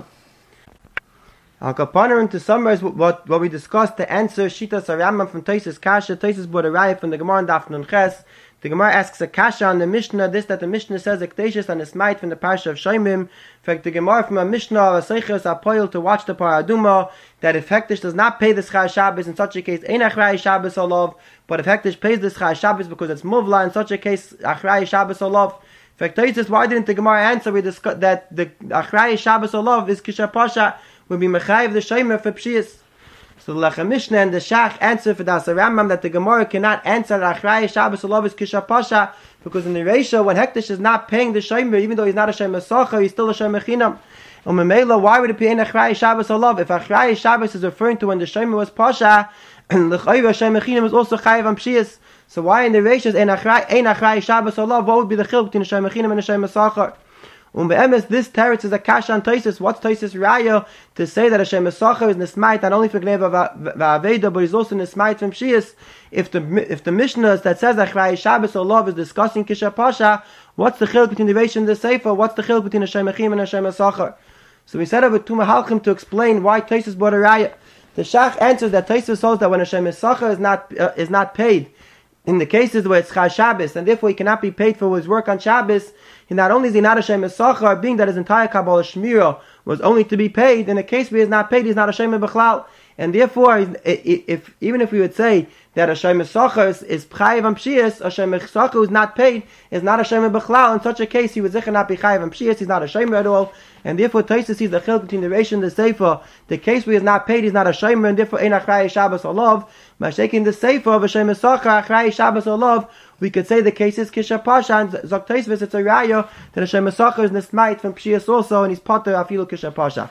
Al Kapaner, to summarize what we discussed, to answer Shitas Rambam from Tosfos Kasha. Tosfos brought a raya from the Gemara in Daf Nun Ches. The Gemara asks a kasha on the Mishnah, this that the Mishnah says Ekdeshus and Ismait from the parasha of Shemim. In fact, the Gemara from a Mishnah of Aseiches Apoil to watch the paraduma, that if Hektish does not pay the Schar Shabbos, in such a case, Ein Achrayis Shabbos Olav, but if Hektish pays the Schar Shabbos because it's Muvla, in such a case, Achrayis Shabbos Olav. In fact, Tosfos, why didn't the Gemara answer? We discussed that the Achrayis Shabbos Olav is Kisha Pasha, will be mechayev the shaymer for pshias. So the Lechem Mishnah and the Shach answer for Das Rambam that the Gemara cannot answer that Achrayah Shabbos Olav is Kisha Pasha, because in the ratio, when Hektish is not paying the Shomer, even though he's not a Shomer Sacher, he's still a Shomer Chinam. And Memela, why would it be in Achrayah Shabbos Olav? If Achrayah Shabbos is referring to when the Shomer was Pasha, and the Chayva Shomer Chinam is also Chayav and Pshias. So why in the ratios in Achrayah Shabbos Olav, what would be the Chil between the Shomer Chinam and the Shomer Sacher? This teretz is a kasha on Tosfos. What's Tosfos raya to say that Hashem Mesacher is nismait not only for Gneva va'aveda, but he's also nismait from Shias? If the Mishnah that says Achrayah Shabbos Olav is discussing Kisha Pasha, what's the chiluk between the Reish and the Sefer? What's the chiluk between Hashem Echim and Hashem Mesacher? So we set up with two mahalchim to explain why Tosfos brought a raya. The Shach answers that Tosfos holds that when Hashem Mesacher is not paid in the cases where it's Chaz Shabbos, and therefore he cannot be paid for his work on Shabbos, not only is he not a Shem Esachar, being that his entire Kabbalah Shmira was only to be paid, in a case where he is not paid, he's not a Shem Bechlal. And therefore, even if we would say that a Shem Esachar is Chayiv and Pshias, a Shem Esachar who is not paid is not a Shem Bechlal. In such a case, he would zicher not be Chayiv and Pshias, he's not a Shem at all. And therefore, Tosfos sees the chiluk between the Reish and the Sefer. The case where he is not paid, he's not a Shem, and therefore, in Achrayah Shabbos Olav, by shaking the Sefer of a Shem Esachar, Achrayah Shabbos Olav, we could say the case is Kisha Pasha, and Zok Tosfos, it's a raya that Hashem Mesacher is nismait from Pshias also, and he's potter afilu Kisha Pasha.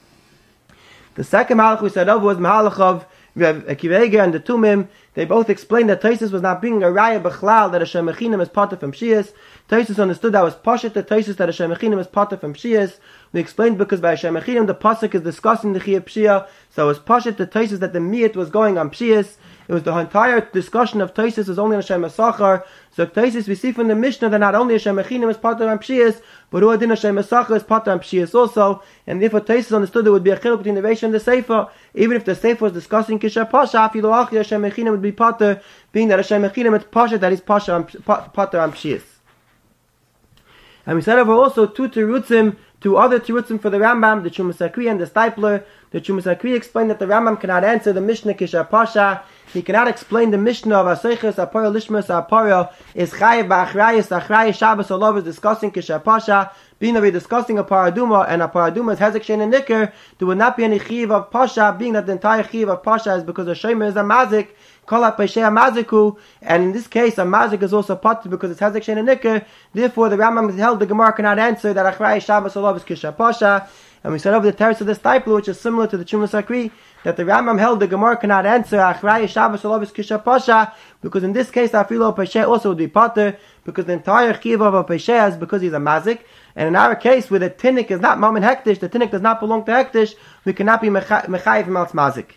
The second malach we said over was Mahalach of Akiva Eiger and the Tumim. They both explained that Tosfos was not bringing a raya b'chlal that Hashem Mechinim is potter from Pshias. Tosfos understood that was Pashat, the Tosfos that Hashem Mechinim is potter from Pshias. We explained because by Hashem Mechinim the pasuk is discussing the Chiyah Pshia, so it was Pashat, the Tosfos that the Miyat was going on Pshias. It was the entire discussion of Tosfos was only on Hashem Esachar. So Tosfos we see from the Mishnah that not only Hashem Mechinim is potter on Pshias, but Uadin Hashem Esachar is potter on Pshias also. And therefore Tosfos understood there would be a chiluk between the Reish and the Sefer. Even if the Sefer was discussing Kisha Pasha, Afilu Achi Hashem Mechinim would be potter, being that Hashem Mechinim is Pasha, that is potter on Pshias. And we said over also two other terutzim for the Rambam, the Chumas Akri and the Stipler. The Chumas Akri explained that the Rambam cannot answer the Mishnah Kisha Pasha. He cannot explain the Mishnah of Aseiches, Apara Lishmas, Apara is Chayiv Ba'achrayis, Achrayis Shabbos Olav is discussing Kisha Pasha. Being that we're discussing a paraduma, and a paraduma is Hezek Shein and Nicker, there would not be any Chiv of Pasha, being that the entire Chiv of Pasha is because the Shomer is a Mazik, Kolat Peshe Maziku, and in this case a Mazik is also Patur because it's Hezek Shein and Nicker. Therefore the Rambam has held the Gemara cannot answer that Achrayis Shabbos Olav is Kisha Pasha. And we said over the teretz of the Stipler, which is similar to the Chumas Akri, that the Rambam held the Gemara cannot answer Achrayah Shabbos Olav is Kisha Pasha, because in this case Afilo Peshe also would be Pater, because the entire Chiv of a Peshe is because he's a Mazik. And in our case, where the Tinnik is not Mammon Hektish, the Tinnik does not belong to Hektish, we cannot be Mechayiv from Alts Mazik.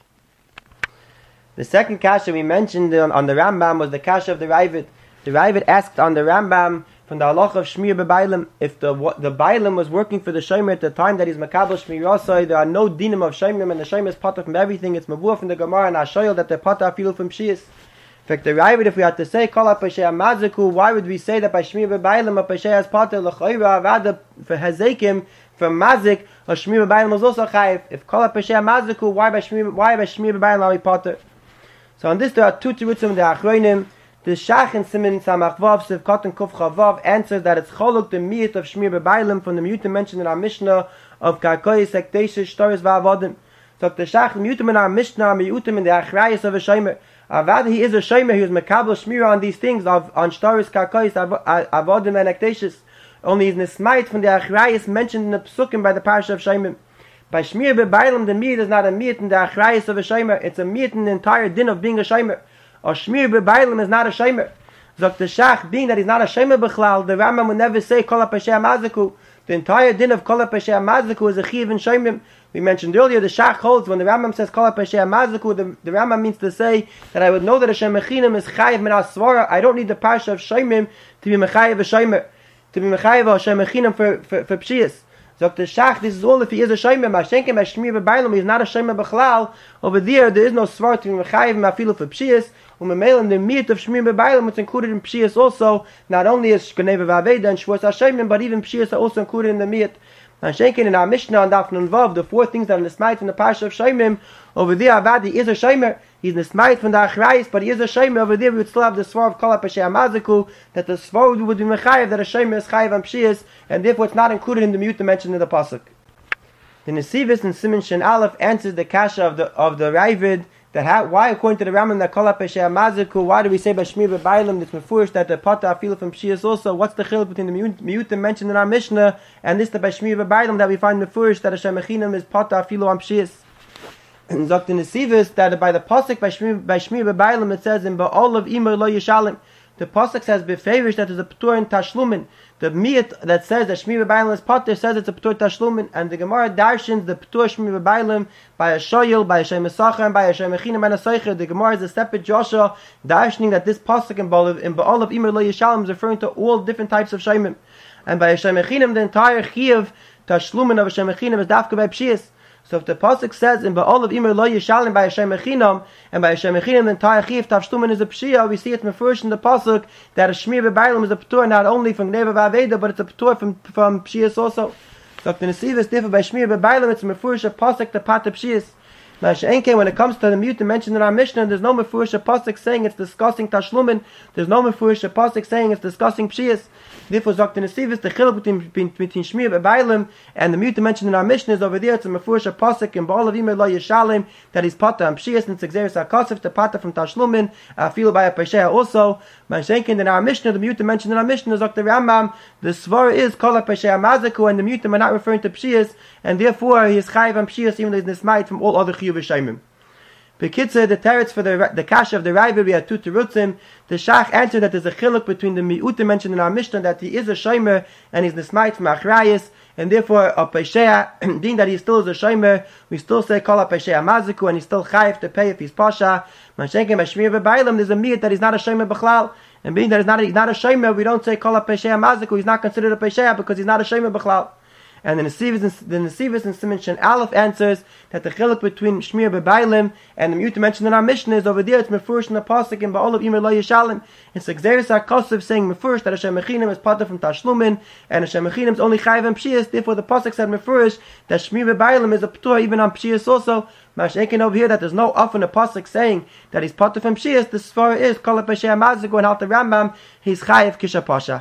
The second kasha we mentioned on the Rambam was the kasha of the Ravid. The Ravid asked on the Rambam from the halacha of Shmir B'Bailim, if the Bailim was working for the Shomer at the time that he's Makabel Shmir Yosai, there are no dinim of Shomer, and the Shomer is potter from everything. It's Mavur from the Gemara and Ashoyel that they're potter afilu from Shias. In fact, the Ravid, if we had to say Kol HaPeshei HaMaziku, why would we say that by Shmir B'Bailim HaPeshei has potter l'choira avada for Hezekim from Mazik, or Shmir B'Bailim was also chayiv? If Kol HaPeshei HaMaziku, why by Shmir B'Bailim are we potter? So on this there are two terutzim the Achronim. The Shach and Simin Samach Vav Siv Katan Kuf Chavav answers that it's Choluk the Miyat of Shmir B'Bailim from the Miyutim mentioned in our Mishnah of Karkoyis Ekteishish Shtoris Va'avodim. So the Shach the Miyutim in our Mishnah are Miyutim in the Achrayis of a Shomer. Avad he is a Shomer, he is Mekabel Shmir on these things on Shtoris Karkoyis Avodim and Ekteishis. Only he's Nismait from the Achrayis mentioned in the Psukim by the Parsha of Shemim. By Shmir B'Bailim the Miyat is not a Miyat in the Achrayis of a Shomer, it's a Miyat in the entire din of being a Shomer. Or Shmir B'Bailim is not a Shomer. Zok the Shach, being that he's not a Shomer B'chlal, the Rambam would never say Kol HaPeshei HaMaziku. The entire din of Kol HaPeshei HaMaziku is a Chiv in Shomrim. We mentioned earlier, the Shach holds when the Rambam says Kol HaPeshei HaMaziku, the Rambam means to say that I would know that Hashem Mechinim is Chayiv Min HaSvara. I don't need the Parsha of Shomrim to be Mechayiv a Shomer, to be Mechayiv a Hashem Mechinim for Pshias. Zok the Shach, this is all if he is a Shomer. Mashenkim Shmir B'Bailim, he's not a Shomer B'chlal. Over there is no Svar to be Mechayiv Mafilu for Pshias. In the Miyat of Shmir B'Bailim, it's included in Pshias also. Not only is Gneva V'Aveda and Shvuas HaShemim, but even Pshias are also included in the Miyat. And Shenkin in our Mishnah on Daf Nun Vav, the four things that are Nismait from the Parsha of Shemim, over there Avadi is a Shomer. He's Nismait from the Achrayis, but he is a Shomer. Over there we would still have the Svar of Kol HaPeshei HaMaziku, that the Svar would be Mechayiv, that a Shomer is Chayiv and Pshias, and therefore it's not included in the Miyut mentioned in the Pasuk. The Nesivis in Siman Shin Aleph answers the kasha of the Ravid that why, according to the Rambam, that Kol HaPeshei HaMaziku, why do we say Bashmir B'Bailim that's mefurish that the Pata Afilu from Pshias also? What's the chiluk between the Miyutim mentioned in our Mishnah and this the Bashmir B'Bailim that we find mefurish that Hashem Echinam is Pata Afilu on Pshias? And Zok the Nesivis that by the pasuk Bashmir B'Bailim it says in Ba'olav Imer Lo Yishalim. The pasuk says beferish that is a ptur in tashlumin. The miyat that says that Shmir B'Bailim is pater says it's a ptur tashlumin, and the Gemara darshins the ptur Shmir B'Bailim by a shoyel, by a shem esacher, and by a shem echinam and a seicher. The Gemara is a separate Joshua darshening that this pasuk in Ba'olav Imer Lo Yishalim is referring to all different types of shemim, and by a shem echinam the entire chiyuv tashlumin of a shem echinam is dafka by pshias. So if the pasuk says in Ba'olav Imer Lo Yishalim by Hashem Echinam, and by Hashem Echinam the entire Chiv Tavshtumen is a Pshia, we see it mefurish in the pasuk that a Shmir B'Bailim is a Ptur not only from Gneva V'Aveda, but it's a Ptur from Pshias also. So if the Nesiv is different by Shmir B'Bailim, it's a mefurish a pasuk to Pat Pshias. Now She'enke, when it comes to the mute mentioned in our Mishnah, there's no mefurish a pasuk saying it's discussing Tashlumin, there's no mefurish a pasuk saying it's discussing Pshias. Therefore, Zok the Nesivis, the chiluk between Shmir B'Bailim and the mute mentioned in our Mishnah is over there. It's a mefurish a pasuk in Ba'olav Imer Lo Yishalim that he's pata and Pshias and it's Xeris HaKosef to pata from Tashlumin, feel by a Pesheah also. Mashenkin in our Mishnah, the mute mentioned in our Mishnah, Zok the Rambam, the Svar is Kol HaPeshei HaMaziku, and the mute are not referring to Pshias, and therefore he is chayiv on Pshias even though he's nismayit from all other chiyuv shemim. Bekitzer, the teretz for the kasha of the Ravid, we had two terutzim. The Shach answered that there's a chiluk between the miutim mentioned in our Mishnah that he is a shomer and he's nismayit from achrayis, and therefore a pesheah, being that he still is a shomer, we still say kol ha-pesheah maziku, and he's still chayiv to pay if he's pasha. Mashenken b'shmir v'bailam, there's a miyat that he's not a shomer b'chlal, and being that he's not a shomer, we don't say kol ha-pesheah maziku, he's not considered a pesheah because he's not a shomer b'chlal. And the Nesivis in Siman Shin Aleph answers that the chiluk between Shmir B'Bailim and the mute mentioned in our Mishnah is over there. It's mefurish in the pasuk in Ba'olav Imer Lo Yishalim. It's Xeris HaKosef saying mefurish that Hashem Echinam is pater from Tashlumin and Hashem Echinam is only chayiv and Pshias. Therefore, the pasuk said mefurish that Shmir B'Bailim is a ptur even on Pshias also. Mashenkin over here that there's no often a pasuk saying that he's pater from Pshias. The svara is Kol HaPeshei HaMaziku and Halta Rambam he's chayiv kisha pasha.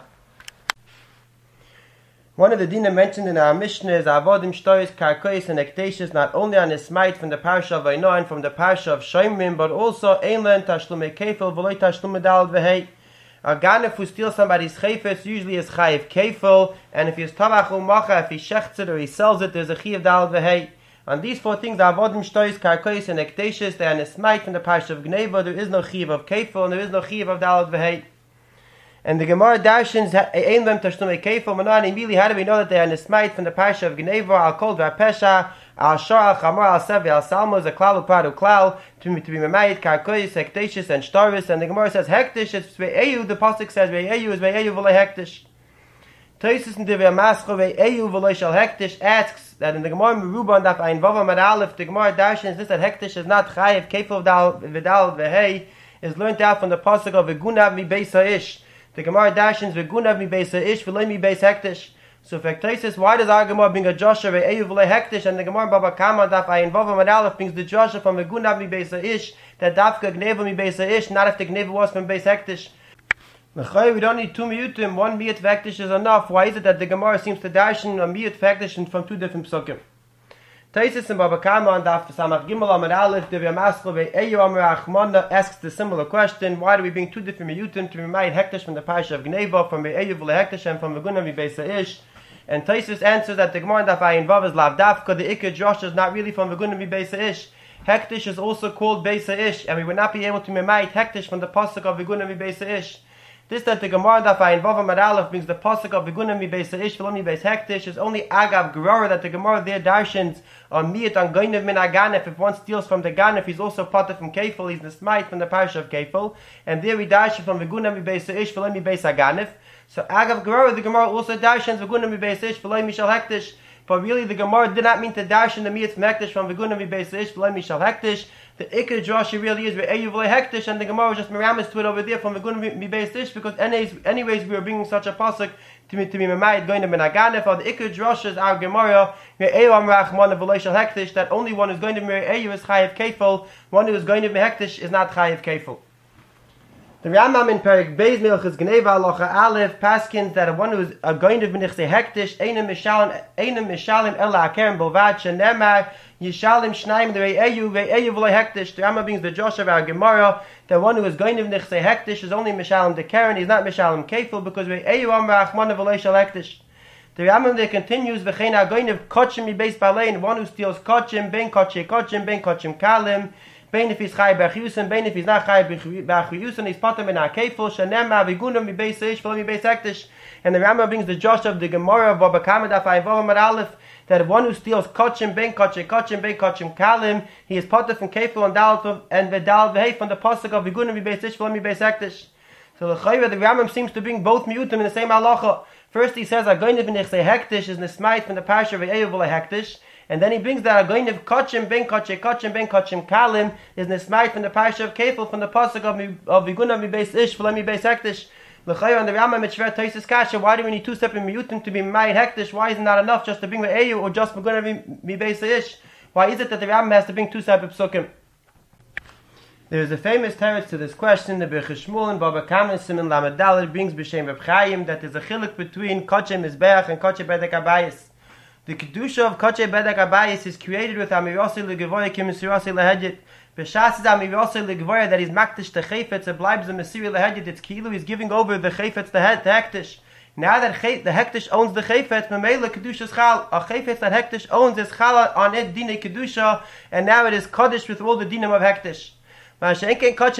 One of the dinim mentioned in our Mishnah is avodim shtois, karkois, and ekteshis, not only on his smite from the parsha of Vaino and from the parsha of Shomrim, but also einlen tashlume kefil v'loi tashlume dalad v'hei. A ganef who steals somebody's chayfetz usually is chayiv kefil, and if he's tabach u'macha, if he shechts it or he sells it, there's a chayiv dalad v'hei. On these four things, the avodim shtois, karkois, and ekteshis, they are on his smite from the parsha of Gneva. There is no chayiv of kefil, and there is no chayiv of dalad v'hei. And the Gemara darshins ein lem tashlume kefil manan. Immediately, how do we know that they are nismayit from the parsha of Gneva? Al kol v'apesha, al shor, al chamor, al sevi, al salmo, is a klal u'prad u'klal to be memayit karkois, hekteshis, and shtaris. And the Gemara says hektish. It's ve'eyu. The pasuk says ve'eyu is ve'eyu v'lei hektish. Toisus in the ve'amascho ve'eyu v'lei shal hektish asks that in the Gemara meruba and daf ein vava mad aleph the Gemara darshins this that hektish is not chayiv kefil v'dal v'hei is learned out from the pasuk of v'gunav mi beis ha'ish. The Gemara dashins v'gunav mi beis ha'ish v'lei mi beis hektish. So Fektosis, why does our Gemara bring a Joshua ve'eyu v'lei hektish, and the Gemara Baba Kama daf ayin vava mad aleph brings the Joshua from v'gunav mi beis ha'ish that dafka gneva mi beis ha'ish, not if the gneva was from beis hektish. We don't need two miyutim, one miyut v'hektish is enough. Why is it that the Gemara seems to dashin a miyut v'hektish from two different psukim? Taisis and Baba Kama and Daf Samach Gimel Amar Aleph Dev Yamaschel ve'eyu Amar Achmana asks the similar question: why do we bring two different miyutim to be made hektish from the parsha of Gneva, from ve'eyu v'lei hektish, and from v'gunav mi beis ha'ish? And Taisis answers that the Gemara Daf Ayin Vav is lav dafka. The Ikar Josh is not really from v'gunav mi beis ha'ish. Hektish is also called beis ha'ish, and we would not be able to be made hektish from the pasuk of v'gunav mi beis ha'ish. This that the Gemara Daf Ayin Vav Amar Aleph brings the pasuk of v'gunav mi beis ha'ish v'lo mi beis hektish is only agav gerara that the Gemara there darshins on miyat on goynev min aganef. If one steals from the ganef, he's also potter from kefil. He's nesmayit from the parsha of kefil, and there we darshan from v'gunav mi beis ha'ish v'lo mi beis aganef. So agav gerara the Gemara also darshins v'gunav mi beis ha'ish v'lo mi shal hektish. But really, the Gemara did not mean to darshan the miyat from hektish from v'gunav mi beis ha'ish v'lo mi shal hektish. The Ikar Joshi really is ve'eyu v'lei hektish, and the Gemara was just miramis to it over there from v'gunav mi beis ha'ish, because anyways we were bringing such a pasuk to be memayit going to menaganef. Or the Ikar Josh is our Gemara ve'eyu amar achmana v'lei shal hektish, that only one who's going to be ve'eyu is chayiv kefil, one who is going to be hektish is not chayiv kefil. The Rambam in Perek Beis Milchus Gneva Halacha Aleph paskins that one who is a goindiv b'nichse hektish einem mishalim ela akerem bovad shenemar yishalim shnaim ve'eyu v'loi hektish. The Rambam brings the Joshua of our Gemara that one who is goindiv b'nichse hektish is only mishalim the keren. He's not mishalim kefil because ve'eyu amar achmana v'loi shal hektish. The Rambam there continues v'chein agoindiv kochim mibeis balein, one who steals kochim ben kochim kalim. Bein if he's chai b'achiyusin, bein if he's not chai b'achiyusin, he's potem in ha-kefil, shenemah v'gunam mi-beis ish, v'lo mi-beis hektish. And the Rambam brings the Josh of the Gemara of Baba Kama Daf Ayin Aleph, that one who steals kochim, ben kochim kalim, he is potem from kefil and dalat and v'dal v'hei from the pasuk of v'gunam mi-beis ish, v'lo mi-beis hektish. So the Rambam seems to bring both miutim in the same halacha. First he says, agoiniv v'nichsei hektish is nesmait from the parsha of v'eyu v'lo hektish. And then he brings that agoiniv kochim ben kochim kalim is nesmait from the parsha of kefil from the pasuk of viguna mi beis ish v'lo mi beis hektish. L'chayr on the Rambam mit shver toises kasha. Why do we need two separate miyutim to be ma'id hektish? Why is it not enough just to bring the eyu or just viguna mi beis ish? Why is it that the Rambam has to bring two separate psukim? There is a famous teretz to this question. The Birchei Shmuel and Baba Kama Siman Lamed Daled brings b'shem Reb Chaim that there is a chiluk between kochim mizbeach and kochim bedek abayis. The kedusha of kochei bedek abayis is created with amirosei legevoya kimisirosei lehedit. B'shas is amirosei legevoya that he's makdish the chayfetz, it bleibs a mesiri lehedit. It's kilu, he's giving over the chayfetz the hektish. Now that the hektish owns the chayfetz, memela kedusha is chal. A chayfetz that hektish owns is chal on it dine kedusha, and now it is kodesh with all the dinim of hektish. There is no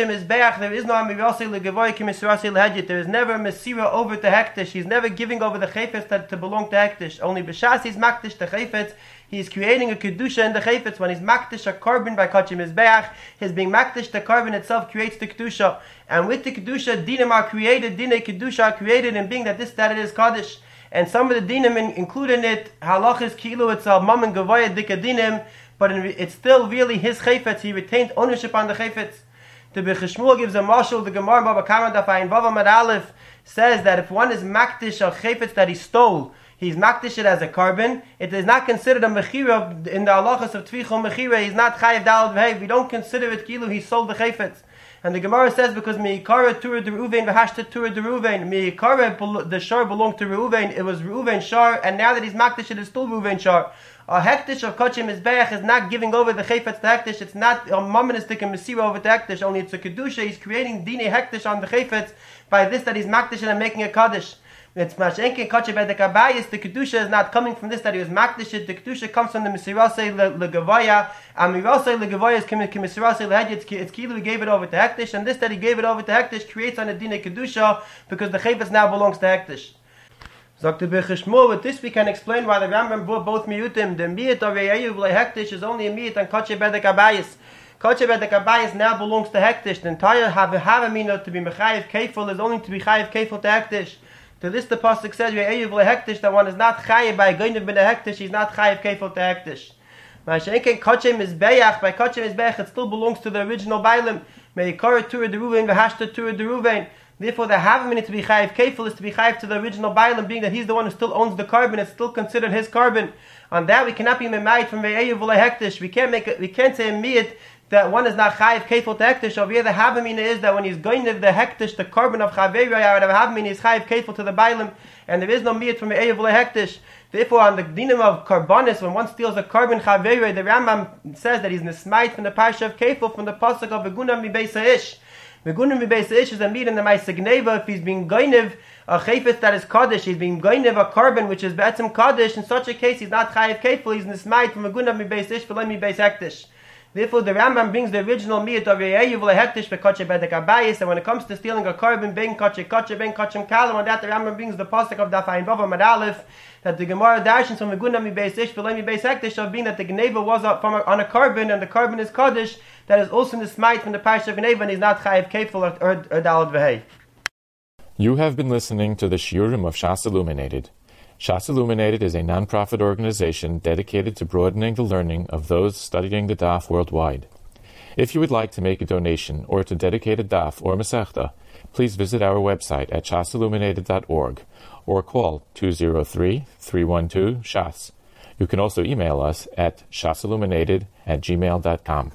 amirosei legevoya kimisirosei lehedit. There is never a mesira over to hektish. He's never giving over the chayfetz to belong to hektish. Only b'shas he's makdish the chayfetz. He's creating a kedusha in the chayfetz. When he's makdish a carbon by kochim mizbeach, his being makdish the carbon itself creates the kedusha. And with the kedusha, dinim are created. Dinei kedusha are created in being that it is kaddish. And some of the dinim include in it halachis kilu. It's a mam and gavoya dika dinim. But it's still really his chayfetz. He retained ownership on the chayfetz. The Birchei Shmuel gives a mashal. The Gemara Baba Kama Daf Ayin Vav Aleph says that if one is makdish a chayfetz that he stole, he's makdish it as a carbon. It is not considered a mechira in the halachas of tvichol mechira. He's not chayiv dalad v'hei. We don't consider it kilu. He sold the chayfetz. And the Gemara says because meikara tura de Reuven v'hashta tura de Reuven. Meikara the shar belonged to Reuven. It was Reuven shar, and now that he's makdish it is still Reuven shar. A hektish of kochim mizbeach is not giving over the chayfetz to hektish. It's not a momonistic and mesira over to hektish. Only it's a kedusha. He's creating dine hektish on the chayfetz by this that he's makdish and making a kaddish. It's mashenke kochim bedek abayis. The kedusha is not coming from this that he was makdish. The kedusha comes from the mesirasei legavoya. Amirasei legavoya is kimisirasei lehedit. It's kilu he gave it over to hektish, and this that he gave it over to hektish creates on a dine kedusha because the chayfetz now belongs to hektish. Sagt the Birchei Shmuel, with this we can explain why the Rambam brought both miyutim. The miyut of Yeyu v'lei hektish is only a miyut on kochei bedek abayis. Kochei bedek abayis now belongs to hektish. The entire havamina to be mechayiv kefil is only to be chayiv kefil to hektish. To this the pasuk says Yeyu v'lei hektish that one is not chayiv by goiniv ben hektish. He's not chayiv kefil to hektish. Ma'ashenken kochei mizbeach, by kochei mizbeach it still belongs to the original bailim. Meikara tura de Reuven v'hashta tura de Reuven. Therefore, the havamina to be chayiv kefil is to be chayiv to the original bailam, being that he's the one who still owns the carbon. It's still considered his carbon. On that, we cannot be memayit from ve'eyu v'lei hektish. We can't say in miyit that one is not chayiv kefil to hektish. Over here, the havamina is that when he's going to the hektish, the carbon of chaveirah, the havamina is chayiv kefil to the bailam, and there is no miyit from ve'eyu v'lei hektish. Therefore, on the dinim of karbonis, when one steals a carbon chaveirah, the Rambam says that he's nesmait from the parsha of kefil from the pasuk of v'gunam mi beis ha'ish. Megunim mi beis ish is a meat in the Maisa Gneva. If he's being goiniv a chayfetz that is kaddish, he's being goiniv a carbon which is be'etzim kaddish. In such a case, he's not chayiv kefil. He's nismayit from megunim mi beis ish v'lo mi beis hektish. Therefore, the Rambam brings the original meat of Yeyu v'lei hektish v'kochei bedek abayis. And when it comes to stealing a carbon, ben kochei ben kochim kalim, on that the Rambam brings the pasuk of Daf Ayin Vav Amud Aleph that the Gemara darshins from megunim mi beis ish v'lo mi beis hektish of being that the Gneva was on a carbon and the carbon is kaddish. That is also nismayit from the parsha of Gneva, and he's not chayiv kefil or dalad v'hei. You have been listening to the Shiurim of Shas Illuminated. Shas Illuminated is a non-profit organization dedicated to broadening the learning of those studying the daf worldwide. If you would like to make a donation or to dedicate a daf or masechta, please visit our website at shasilluminated.org or call 203-312-SHAS. You can also email us at shasilluminated@gmail.com.